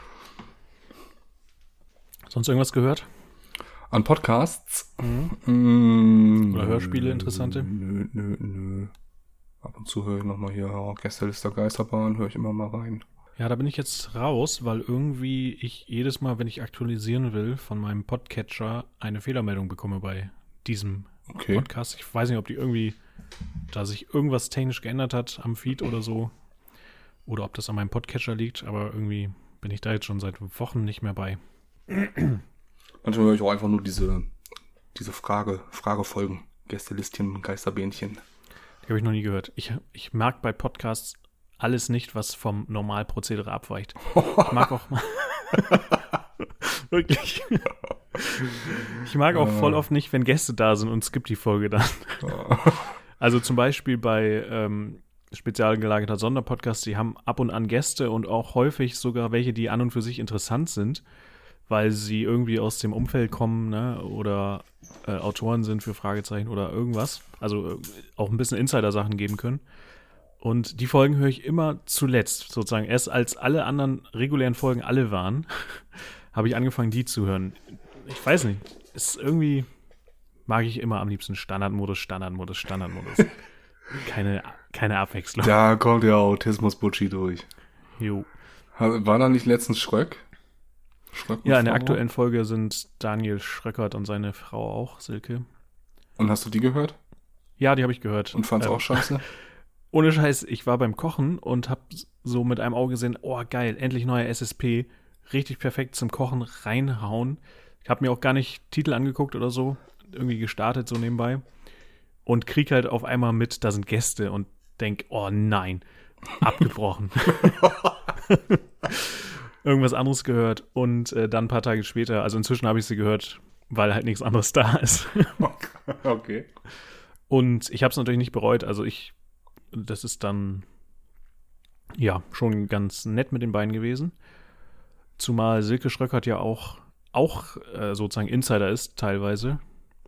Sonst irgendwas gehört? An Podcasts? Oder Hörspiele, interessante? Nö. Ab und zu höre ich nochmal hier Gästeliste Geisterbahn, höre ich immer mal rein. Ja, da bin ich jetzt raus, weil irgendwie ich jedes Mal, wenn ich aktualisieren will, von meinem Podcatcher eine Fehlermeldung bekomme bei diesem Podcast. Ich weiß nicht, ob da sich irgendwas technisch geändert hat am Feed oder so. Oder ob das an meinem Podcatcher liegt, aber irgendwie bin ich da jetzt schon seit Wochen nicht mehr bei. Manchmal höre ich auch einfach nur diese Fragefolgen. Gästelistchen, Geisterbähnchen. Die habe ich noch nie gehört. Ich mag bei Podcasts alles nicht, was vom Normalprozedere abweicht. Ich mag auch wirklich. Ich mag auch voll oft nicht, wenn Gäste da sind und skip die Folge dann. Also zum Beispiel bei spezial gelagerter Sonderpodcasts, die haben ab und an Gäste und auch häufig sogar welche, die an und für sich interessant sind, weil sie irgendwie aus dem Umfeld kommen, ne, oder Autoren sind für Fragezeichen oder irgendwas. Also auch ein bisschen Insider-Sachen geben können. Und die Folgen höre ich immer zuletzt, sozusagen. Erst als alle anderen regulären Folgen alle waren, habe ich angefangen, die zu hören. Ich weiß nicht, ist irgendwie, mag ich immer am liebsten Standardmodus. Keine Abwechslung. Da kommt der Autismus-Butschi durch. Jo. War da nicht letztens Schröck? Ja, in der aktuellen Folge sind Daniel Schröckert und seine Frau auch, Silke. Und hast du die gehört? Ja, die habe ich gehört. Und fand's auch scheiße? Ohne Scheiß, ich war beim Kochen und habe so mit einem Auge gesehen, oh geil, endlich neuer SSP, richtig perfekt zum Kochen reinhauen. Ich habe mir auch gar nicht Titel angeguckt oder so, irgendwie gestartet so nebenbei und krieg halt auf einmal mit, da sind Gäste und denk, oh nein, abgebrochen. Irgendwas anderes gehört und dann ein paar Tage später, also inzwischen habe ich sie gehört, weil halt nichts anderes da ist. Okay. Und ich habe es natürlich nicht bereut, also das ist dann ja schon ganz nett mit den beiden gewesen. Zumal Silke Schröckert ja auch sozusagen Insider ist, teilweise.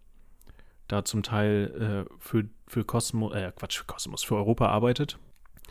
Da zum Teil für Europa arbeitet.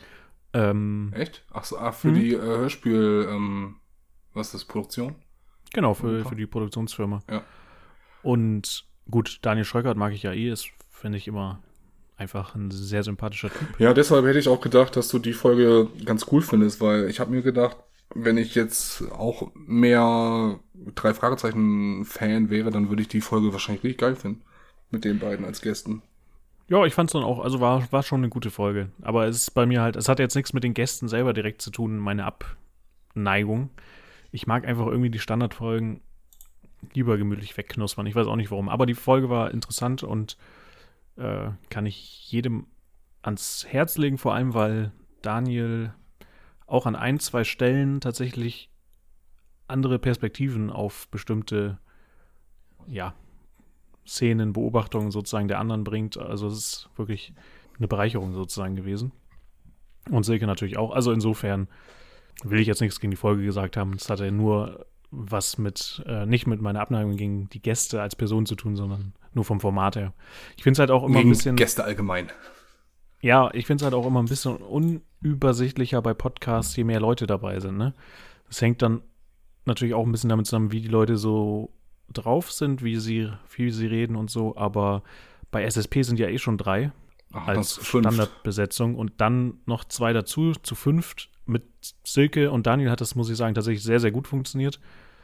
Echt? Ach so, für die Hörspiel, was ist das, Produktion? Genau, für die Produktionsfirma. Ja. Und gut, Daniel Schröckert mag ich ja ist, finde ich immer einfach ein sehr sympathischer Typ. Ja, deshalb hätte ich auch gedacht, dass du die Folge ganz cool findest, weil ich habe mir gedacht, wenn ich jetzt auch mehr 3 Fragezeichen-Fan wäre, dann würde ich die Folge wahrscheinlich richtig geil finden. Mit den beiden als Gästen. Ja, ich fand's dann auch, also war schon eine gute Folge. Aber es ist bei mir halt, es hat jetzt nichts mit den Gästen selber direkt zu tun, meine Abneigung. Ich mag einfach irgendwie die Standardfolgen lieber gemütlich wegknuspern. Ich weiß auch nicht warum. Aber die Folge war interessant und kann ich jedem ans Herz legen, vor allem, weil Daniel auch an 1-2 Stellen tatsächlich andere Perspektiven auf bestimmte, ja, Szenen, Beobachtungen sozusagen der anderen bringt. Also es ist wirklich eine Bereicherung sozusagen gewesen. Und Silke natürlich auch. Also insofern will ich jetzt nichts gegen die Folge gesagt haben. Es hatte nur was mit, nicht mit meiner Abneigung gegen die Gäste als Person zu tun, sondern nur vom Format her. Ich finde es halt auch immer gegen ein bisschen... Gäste allgemein. Ja, ich finde es halt auch immer ein bisschen unübersichtlicher bei Podcasts, je mehr Leute dabei sind, ne? Das hängt dann natürlich auch ein bisschen damit zusammen, wie die Leute so drauf sind, wie sie reden und so, aber bei SSP sind ja schon 3 als Standardbesetzung und dann noch 2 dazu, zu 5 mit Silke und Daniel hat das, muss ich sagen, tatsächlich sehr, sehr gut funktioniert.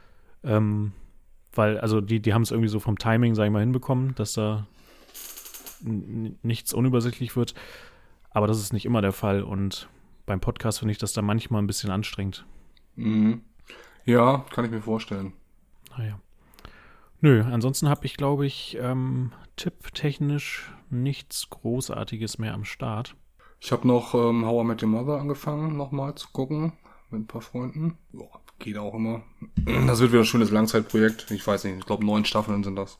Weil, also die haben es irgendwie so vom Timing, sag ich mal, hinbekommen, dass da nichts unübersichtlich wird. Aber das ist nicht immer der Fall und beim Podcast finde ich das da manchmal ein bisschen anstrengend. Mhm. Ja, kann ich mir vorstellen. Naja. Nö, ansonsten habe ich, glaube ich, tipptechnisch nichts Großartiges mehr am Start. Ich habe noch How I Met Your Mother angefangen, nochmal zu gucken mit ein paar Freunden. Boah, geht auch immer. Das wird wieder ein schönes Langzeitprojekt. Ich weiß nicht, ich glaube 9 Staffeln sind das.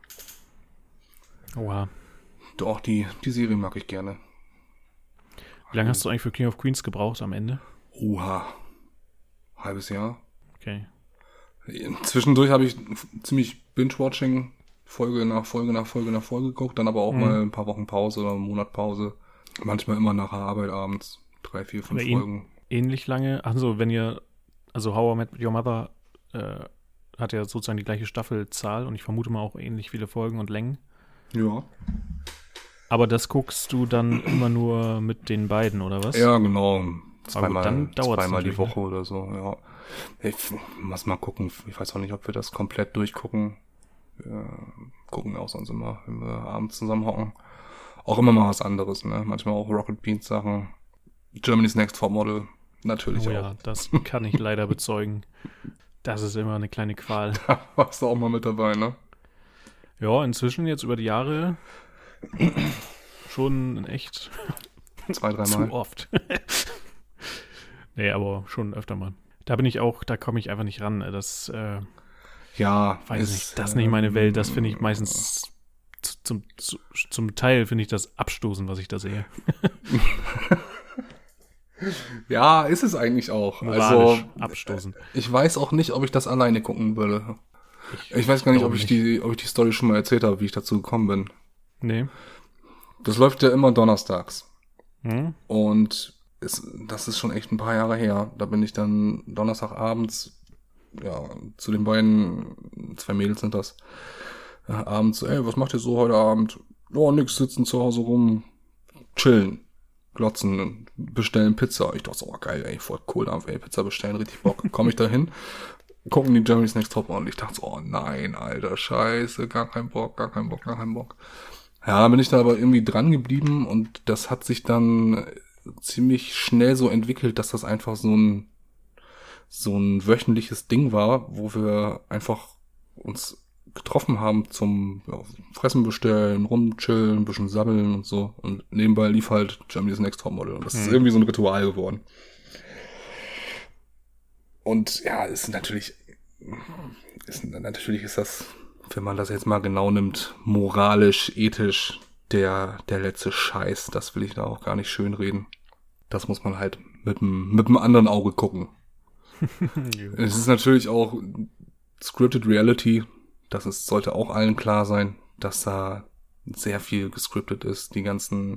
Oha. Doch, die Serie mag ich gerne. Wie lange hast du eigentlich für King of Queens gebraucht am Ende? Oha. Halbes Jahr. Okay. Zwischendurch habe ich ziemlich Binge-Watching Folge nach Folge geguckt, dann aber auch mal ein paar Wochen Pause oder einen Monat Pause. Manchmal immer nach der Arbeit abends 3, 4, 5 Folgen. Ähnlich lange? Also How I Met Your Mother hat ja sozusagen die gleiche Staffelzahl und ich vermute mal auch ähnlich viele Folgen und Längen. Ja. Aber das guckst du dann immer nur mit den beiden, oder was? Ja, genau. Zweimal die Woche oder so, ja. Ich muss mal gucken. Ich weiß auch nicht, ob wir das komplett durchgucken. Wir gucken auch sonst immer, wenn wir abends zusammen hocken. Auch immer mal was anderes, ne? Manchmal auch Rocket Beans Sachen. Germany's Next Topmodel natürlich auch. Ja, das kann ich leider bezeugen. Das ist immer eine kleine Qual. Da warst du auch mal mit dabei, ne? Ja, inzwischen jetzt über die Jahre schon echt 2, 3 Mal. zu oft. Nee, aber schon öfter mal. Da komme ich einfach nicht ran. Das, weiß nicht, das ist nicht meine Welt. Das finde ich meistens zum Teil finde ich das abstoßend, was ich da sehe. Ja, ist es eigentlich auch. Moralisch abstoßend. Ich weiß auch nicht, ob ich das alleine gucken würde. Ich weiß gar nicht, ob ich die Story schon mal erzählt habe, wie ich dazu gekommen bin. Nee. Das läuft ja immer donnerstags. Und das ist schon echt ein paar Jahre her. Da bin ich dann Donnerstagabends, ja, zu den beiden, 2 Mädels sind das, abends, ey, was macht ihr so heute Abend? Oh, nix, sitzen zu Hause rum, chillen, glotzen, bestellen Pizza. Ich dachte so, oh geil, ey, voll cool, ey, Pizza bestellen, richtig Bock. Komm ich da hin, gucken die Germany's Next Top und ich dachte so, oh nein, alter Scheiße, gar kein Bock. Ja, dann bin ich da aber irgendwie dran geblieben und das hat sich dann ziemlich schnell so entwickelt, dass das einfach so ein wöchentliches Ding war, wo wir einfach uns getroffen haben zum Fressen bestellen, rumchillen, ein bisschen sammeln und so. Und nebenbei lief halt Germany's Next Topmodel. Und das ist irgendwie so ein Ritual geworden. Und ja, natürlich ist das, wenn man das jetzt mal genau nimmt, moralisch, ethisch, der letzte Scheiß. Das will ich da auch gar nicht schönreden. Das muss man halt mit einem anderen Auge gucken. Es ist natürlich auch Scripted Reality. Sollte auch allen klar sein, dass da sehr viel gescriptet ist. Die ganzen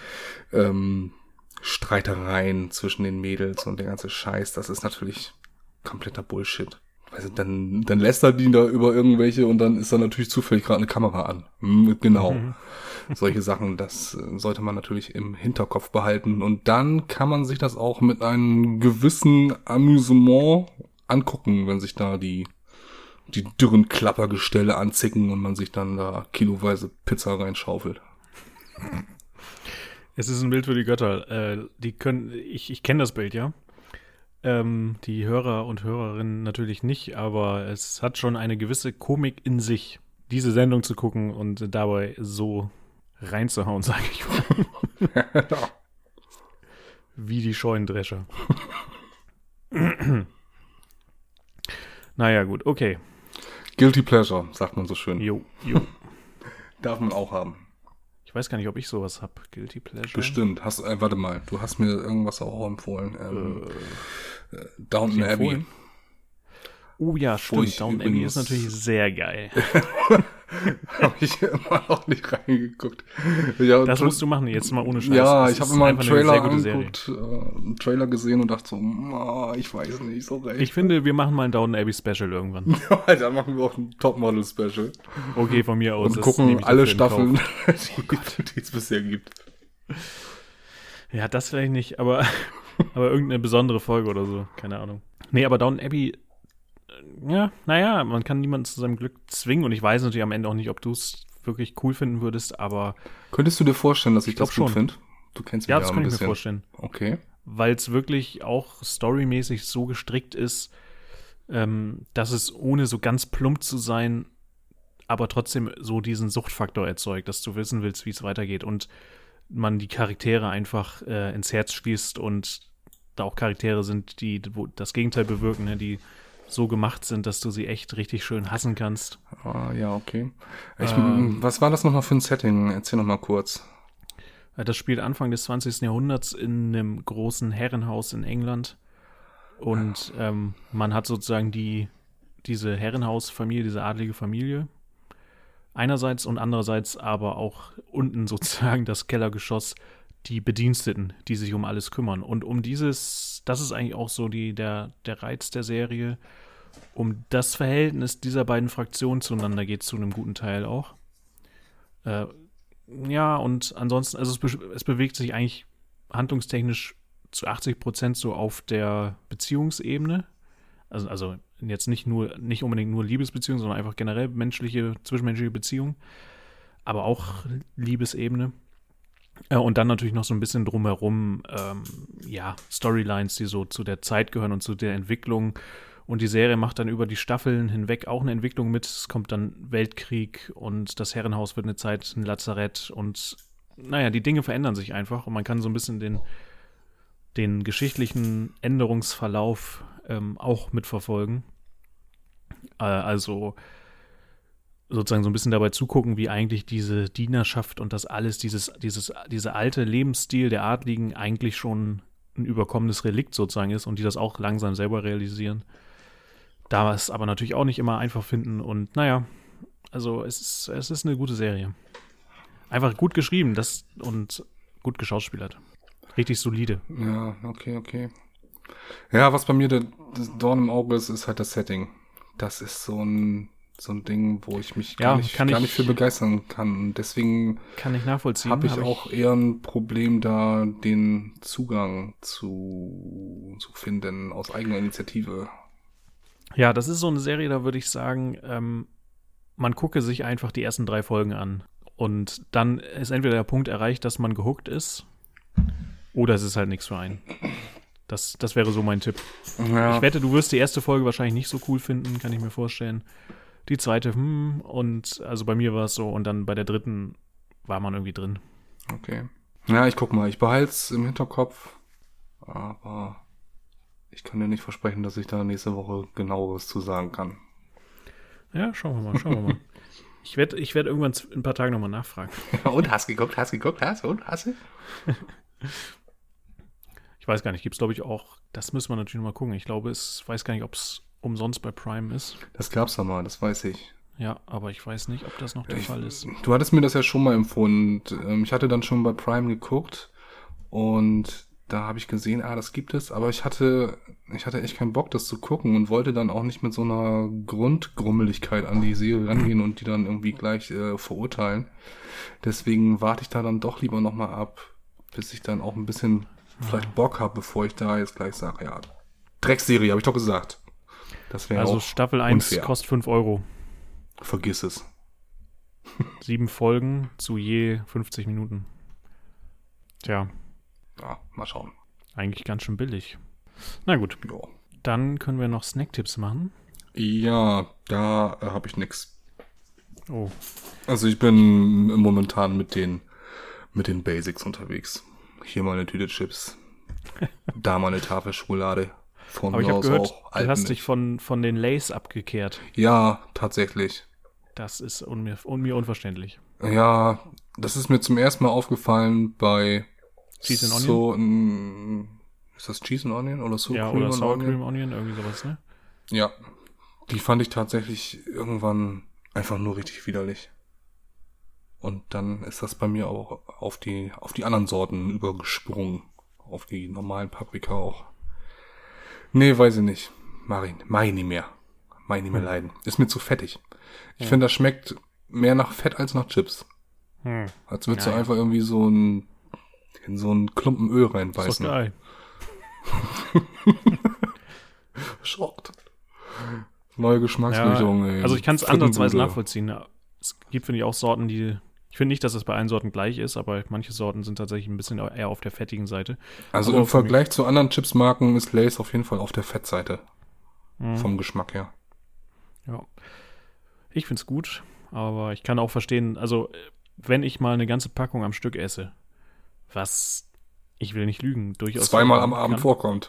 Streitereien zwischen den Mädels und der ganze Scheiß, das ist natürlich kompletter Bullshit. Also dann lästert die da über irgendwelche und dann ist da natürlich zufällig gerade eine Kamera an. Genau. Solche Sachen, das sollte man natürlich im Hinterkopf behalten. Und dann kann man sich das auch mit einem gewissen Amüsement angucken, wenn sich da die dürren Klappergestelle anzicken und man sich dann da kiloweise Pizza reinschaufelt. Es ist ein Bild für die Götter. Ich kenne das Bild, ja. Die Hörer und Hörerinnen natürlich nicht, aber es hat schon eine gewisse Komik in sich, diese Sendung zu gucken und dabei so reinzuhauen, sage ich mal. Wie die Scheunendrescher. Naja, gut, okay. Guilty Pleasure, sagt man so schön. Jo. Darf man auch haben. Ich weiß gar nicht, ob ich sowas habe. Guilty Pleasure. Bestimmt. Warte mal, du hast mir irgendwas auch empfohlen. Downton Abbey. Oh ja, stimmt. Downton Abbey ist natürlich sehr geil. Habe ich immer noch nicht reingeguckt. Das musst du machen, jetzt mal ohne Scheiß. Ja, ich habe immer einen Trailer angeguckt, einen Trailer gesehen und dachte so, ich weiß nicht so recht. Ich finde, wir machen mal ein Downton Abbey Special irgendwann. Ja, dann machen wir auch ein Topmodel Special. Okay, von mir aus. Und gucken alle Staffeln, die es bisher gibt. Ja, das vielleicht nicht, aber irgendeine besondere Folge oder so. Keine Ahnung. Nee, aber Downton Abbey, ja, naja, man kann niemanden zu seinem Glück zwingen und ich weiß natürlich am Ende auch nicht, ob du es wirklich cool finden würdest, aber... Könntest du dir vorstellen, dass ich das gut finde? Du kennst mich ja ein bisschen. Ja, das kann ich mir vorstellen. Okay. Weil es wirklich auch storymäßig so gestrickt ist, dass es ohne so ganz plump zu sein, aber trotzdem so diesen Suchtfaktor erzeugt, dass du wissen willst, wie es weitergeht und man die Charaktere einfach ins Herz schließt und da auch Charaktere sind, wo das Gegenteil bewirken, ne, die so gemacht sind, dass du sie echt richtig schön hassen kannst. Ja, okay. Was war das nochmal für ein Setting? Erzähl nochmal kurz. Das spielt Anfang des 20. Jahrhunderts in einem großen Herrenhaus in England. Und man hat sozusagen diese Herrenhausfamilie, diese adlige Familie einerseits und andererseits aber auch unten sozusagen das Kellergeschoss, die Bediensteten, die sich um alles kümmern. Und das ist eigentlich auch so der Reiz der Serie, um das Verhältnis dieser beiden Fraktionen zueinander geht zu einem guten Teil auch. Ja, und ansonsten, also es bewegt sich eigentlich handlungstechnisch zu 80% so auf der Beziehungsebene. Also jetzt nicht unbedingt nur Liebesbeziehungen, sondern einfach generell zwischenmenschliche Beziehungen, aber auch Liebesebene. Und dann natürlich noch so ein bisschen drumherum, Storylines, die so zu der Zeit gehören und zu der Entwicklung. Und die Serie macht dann über die Staffeln hinweg auch eine Entwicklung mit. Es kommt dann Weltkrieg und das Herrenhaus wird eine Zeit ein Lazarett. Und naja, die Dinge verändern sich einfach und man kann so ein bisschen den geschichtlichen Änderungsverlauf auch mitverfolgen. Also sozusagen so ein bisschen dabei zugucken, wie eigentlich diese Dienerschaft und das alles, dieser alte Lebensstil der Adligen eigentlich schon ein überkommenes Relikt sozusagen ist und die das auch langsam selber realisieren. Da es aber natürlich auch nicht immer einfach finden und naja, also es ist eine gute Serie. Einfach gut geschrieben und gut geschauspielert. Richtig solide. Ja, okay. Ja, was bei mir das Dorn im Auge ist, ist halt das Setting. Das ist so ein Ding, wo ich mich gar nicht für begeistern kann. Und deswegen kann ich nachvollziehen. Habe ich auch eher ein Problem, da den Zugang zu finden aus eigener Initiative. Ja, das ist so eine Serie, da würde ich sagen, man gucke sich einfach die ersten 3 Folgen an. Und dann ist entweder der Punkt erreicht, dass man gehuckt ist, oder es ist halt nichts für einen. Das wäre so mein Tipp. Ja. Ich wette, du wirst die erste Folge wahrscheinlich nicht so cool finden, kann ich mir vorstellen. Die zweite, und also bei mir war es so, und dann bei der dritten war man irgendwie drin. Okay. Ja, ich guck mal, ich behalte es im Hinterkopf, aber ich kann dir nicht versprechen, dass ich da nächste Woche genaueres zu sagen kann. Ja, schauen wir mal. Ich werd irgendwann in ein paar Tagen nochmal nachfragen. Und, hast geguckt? Hast du? Ich weiß gar nicht, gibt's glaube ich auch, das müssen wir natürlich nochmal gucken. Ich glaube, weiß gar nicht, ob es umsonst bei Prime ist. Das gab's da mal, das weiß ich. Ja, aber ich weiß nicht, ob das noch der Fall ist. Du hattest mir das ja schon mal empfohlen. Ich hatte dann schon bei Prime geguckt und da habe ich gesehen, das gibt es, aber ich hatte echt keinen Bock, das zu gucken und wollte dann auch nicht mit so einer Grundgrummeligkeit an die Serie rangehen und die dann irgendwie gleich verurteilen. Deswegen warte ich da dann doch lieber nochmal ab, bis ich dann auch ein bisschen vielleicht Bock habe, bevor ich da jetzt gleich sage, ja, Dreckserie, habe ich doch gesagt. Das wäre also auch Staffel 1 unfair. Kostet 5 Euro. Vergiss es. 7 Folgen zu je 50 Minuten. Tja. Ja, mal schauen. Eigentlich ganz schön billig. Na gut. Ja. Dann können wir noch Snacktipps machen. Ja, da habe ich nix. Oh. Also ich bin momentan mit den Basics unterwegs. Hier mal eine Tüte Chips. Da mal eine Tafel Schokolade. Von aber ich habe gehört, auch du hast dich von den Lays abgekehrt. Ja, tatsächlich. Das ist mir unverständlich. Ja, das ist mir zum ersten Mal aufgefallen bei Cheese and Onion? Ist das Cheese and Onion oder Sour Cream Onion? Ja, oder Sour Cream Onion, irgendwie sowas, ne? Ja, die fand ich tatsächlich irgendwann einfach nur richtig widerlich. Und dann ist das bei mir auch auf die anderen Sorten übergesprungen. Auf die normalen Paprika auch. Nee, weiß ich nicht. Mach ich nicht mehr leiden. Ist mir zu fettig. Ich finde, das schmeckt mehr nach Fett als nach Chips. Als würdest du einfach irgendwie in so einen Klumpen Öl reinbeißen. Das ist geil. Schockt. Neue Geschmacksrichtung. Ja, also ich kann es ansatzweise nachvollziehen. Es gibt, finde ich, auch Sorten, ich finde nicht, dass es bei allen Sorten gleich ist, aber manche Sorten sind tatsächlich ein bisschen eher auf der fettigen Seite. Also aber im Vergleich zu anderen Chipsmarken ist Lay's auf jeden Fall auf der Fettseite. Vom Geschmack her. Ja. Ich finde es gut, aber ich kann auch verstehen, also wenn ich mal eine ganze Packung am Stück esse, was, ich will nicht lügen, durchaus zweimal am Abend vorkommt.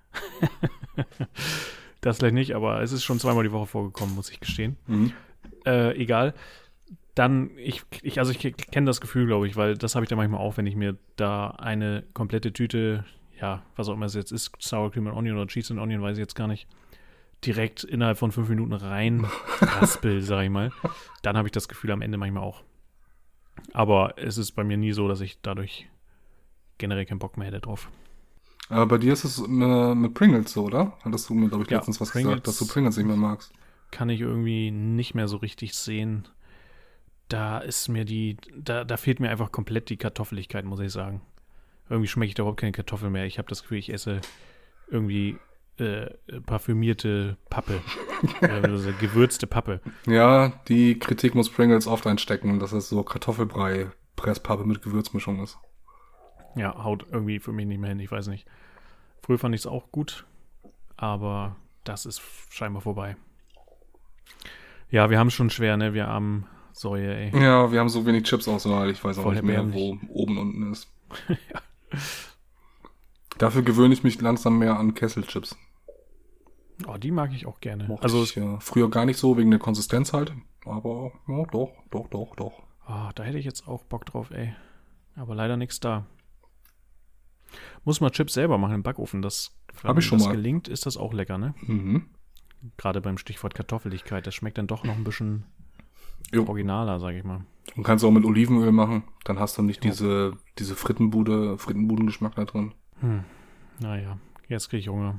Das vielleicht nicht, aber es ist schon zweimal die Woche vorgekommen, muss ich gestehen. Egal. Dann, ich kenne das Gefühl, glaube ich, weil das habe ich dann manchmal auch, wenn ich mir da eine komplette Tüte, ja, was auch immer es jetzt ist, Sour Cream and Onion oder Cheese and Onion, weiß ich jetzt gar nicht, direkt innerhalb von 5 Minuten rein raspel, sag ich mal. Dann habe ich das Gefühl am Ende manchmal auch. Aber es ist bei mir nie so, dass ich dadurch generell keinen Bock mehr hätte drauf. Aber bei dir ist es mit Pringles so, oder? Hattest du mir, glaube ich, letztens was gesagt, dass du Pringles nicht mehr magst. Kann ich irgendwie nicht mehr so richtig sehen. Da ist mir da fehlt mir einfach komplett die Kartoffeligkeit, muss ich sagen. Irgendwie schmecke ich da überhaupt keine Kartoffel mehr. Ich habe das Gefühl, ich esse irgendwie parfümierte Pappe. Also gewürzte Pappe. Ja, die Kritik muss Pringles oft einstecken, dass es so Kartoffelbrei, Presspappe mit Gewürzmischung ist. Ja, haut irgendwie für mich nicht mehr hin, ich weiß nicht. Früher fand ich es auch gut, aber das ist scheinbar vorbei. Ja, wir haben es schon schwer, ne? Wir armen Säue, ey. Ja, wir haben so wenig Chips-Auswahl, ich weiß auch voll nicht mehr, erbärmlich. wo oben und unten ist. Ja. Dafür gewöhne ich mich langsam mehr an Kesselchips. Oh, die mag ich auch gerne. Mochte ich früher gar nicht so, wegen der Konsistenz halt. Aber ja, doch. Oh, da hätte ich jetzt auch Bock drauf, ey. Aber leider nichts da. Muss mal Chips selber machen im Backofen. Wenn das gelingt, ist das auch lecker, ne? Mhm. Gerade beim Stichwort Kartoffeligkeit. Das schmeckt dann doch noch ein bisschen originaler, sag ich mal. Und kannst du auch mit Olivenöl machen. Dann hast du nicht diese Frittenbudengeschmack da drin. Naja, jetzt krieg ich Hunger.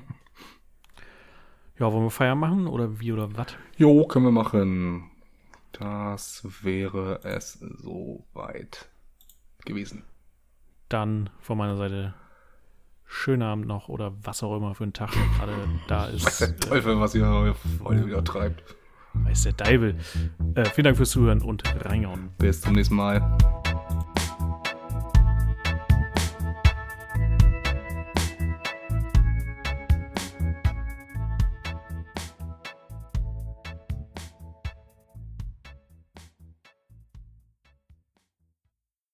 Ja, wollen wir Feier machen oder wie oder was? Jo, können wir machen. Das wäre es soweit gewesen. Dann von meiner Seite schönen Abend noch oder was auch immer für ein Tag gerade da ist. Was der Teufel, was ihr heute wieder treibt. Weiß der Deibel. Vielen Dank fürs Zuhören und reingehauen. Bis zum nächsten Mal.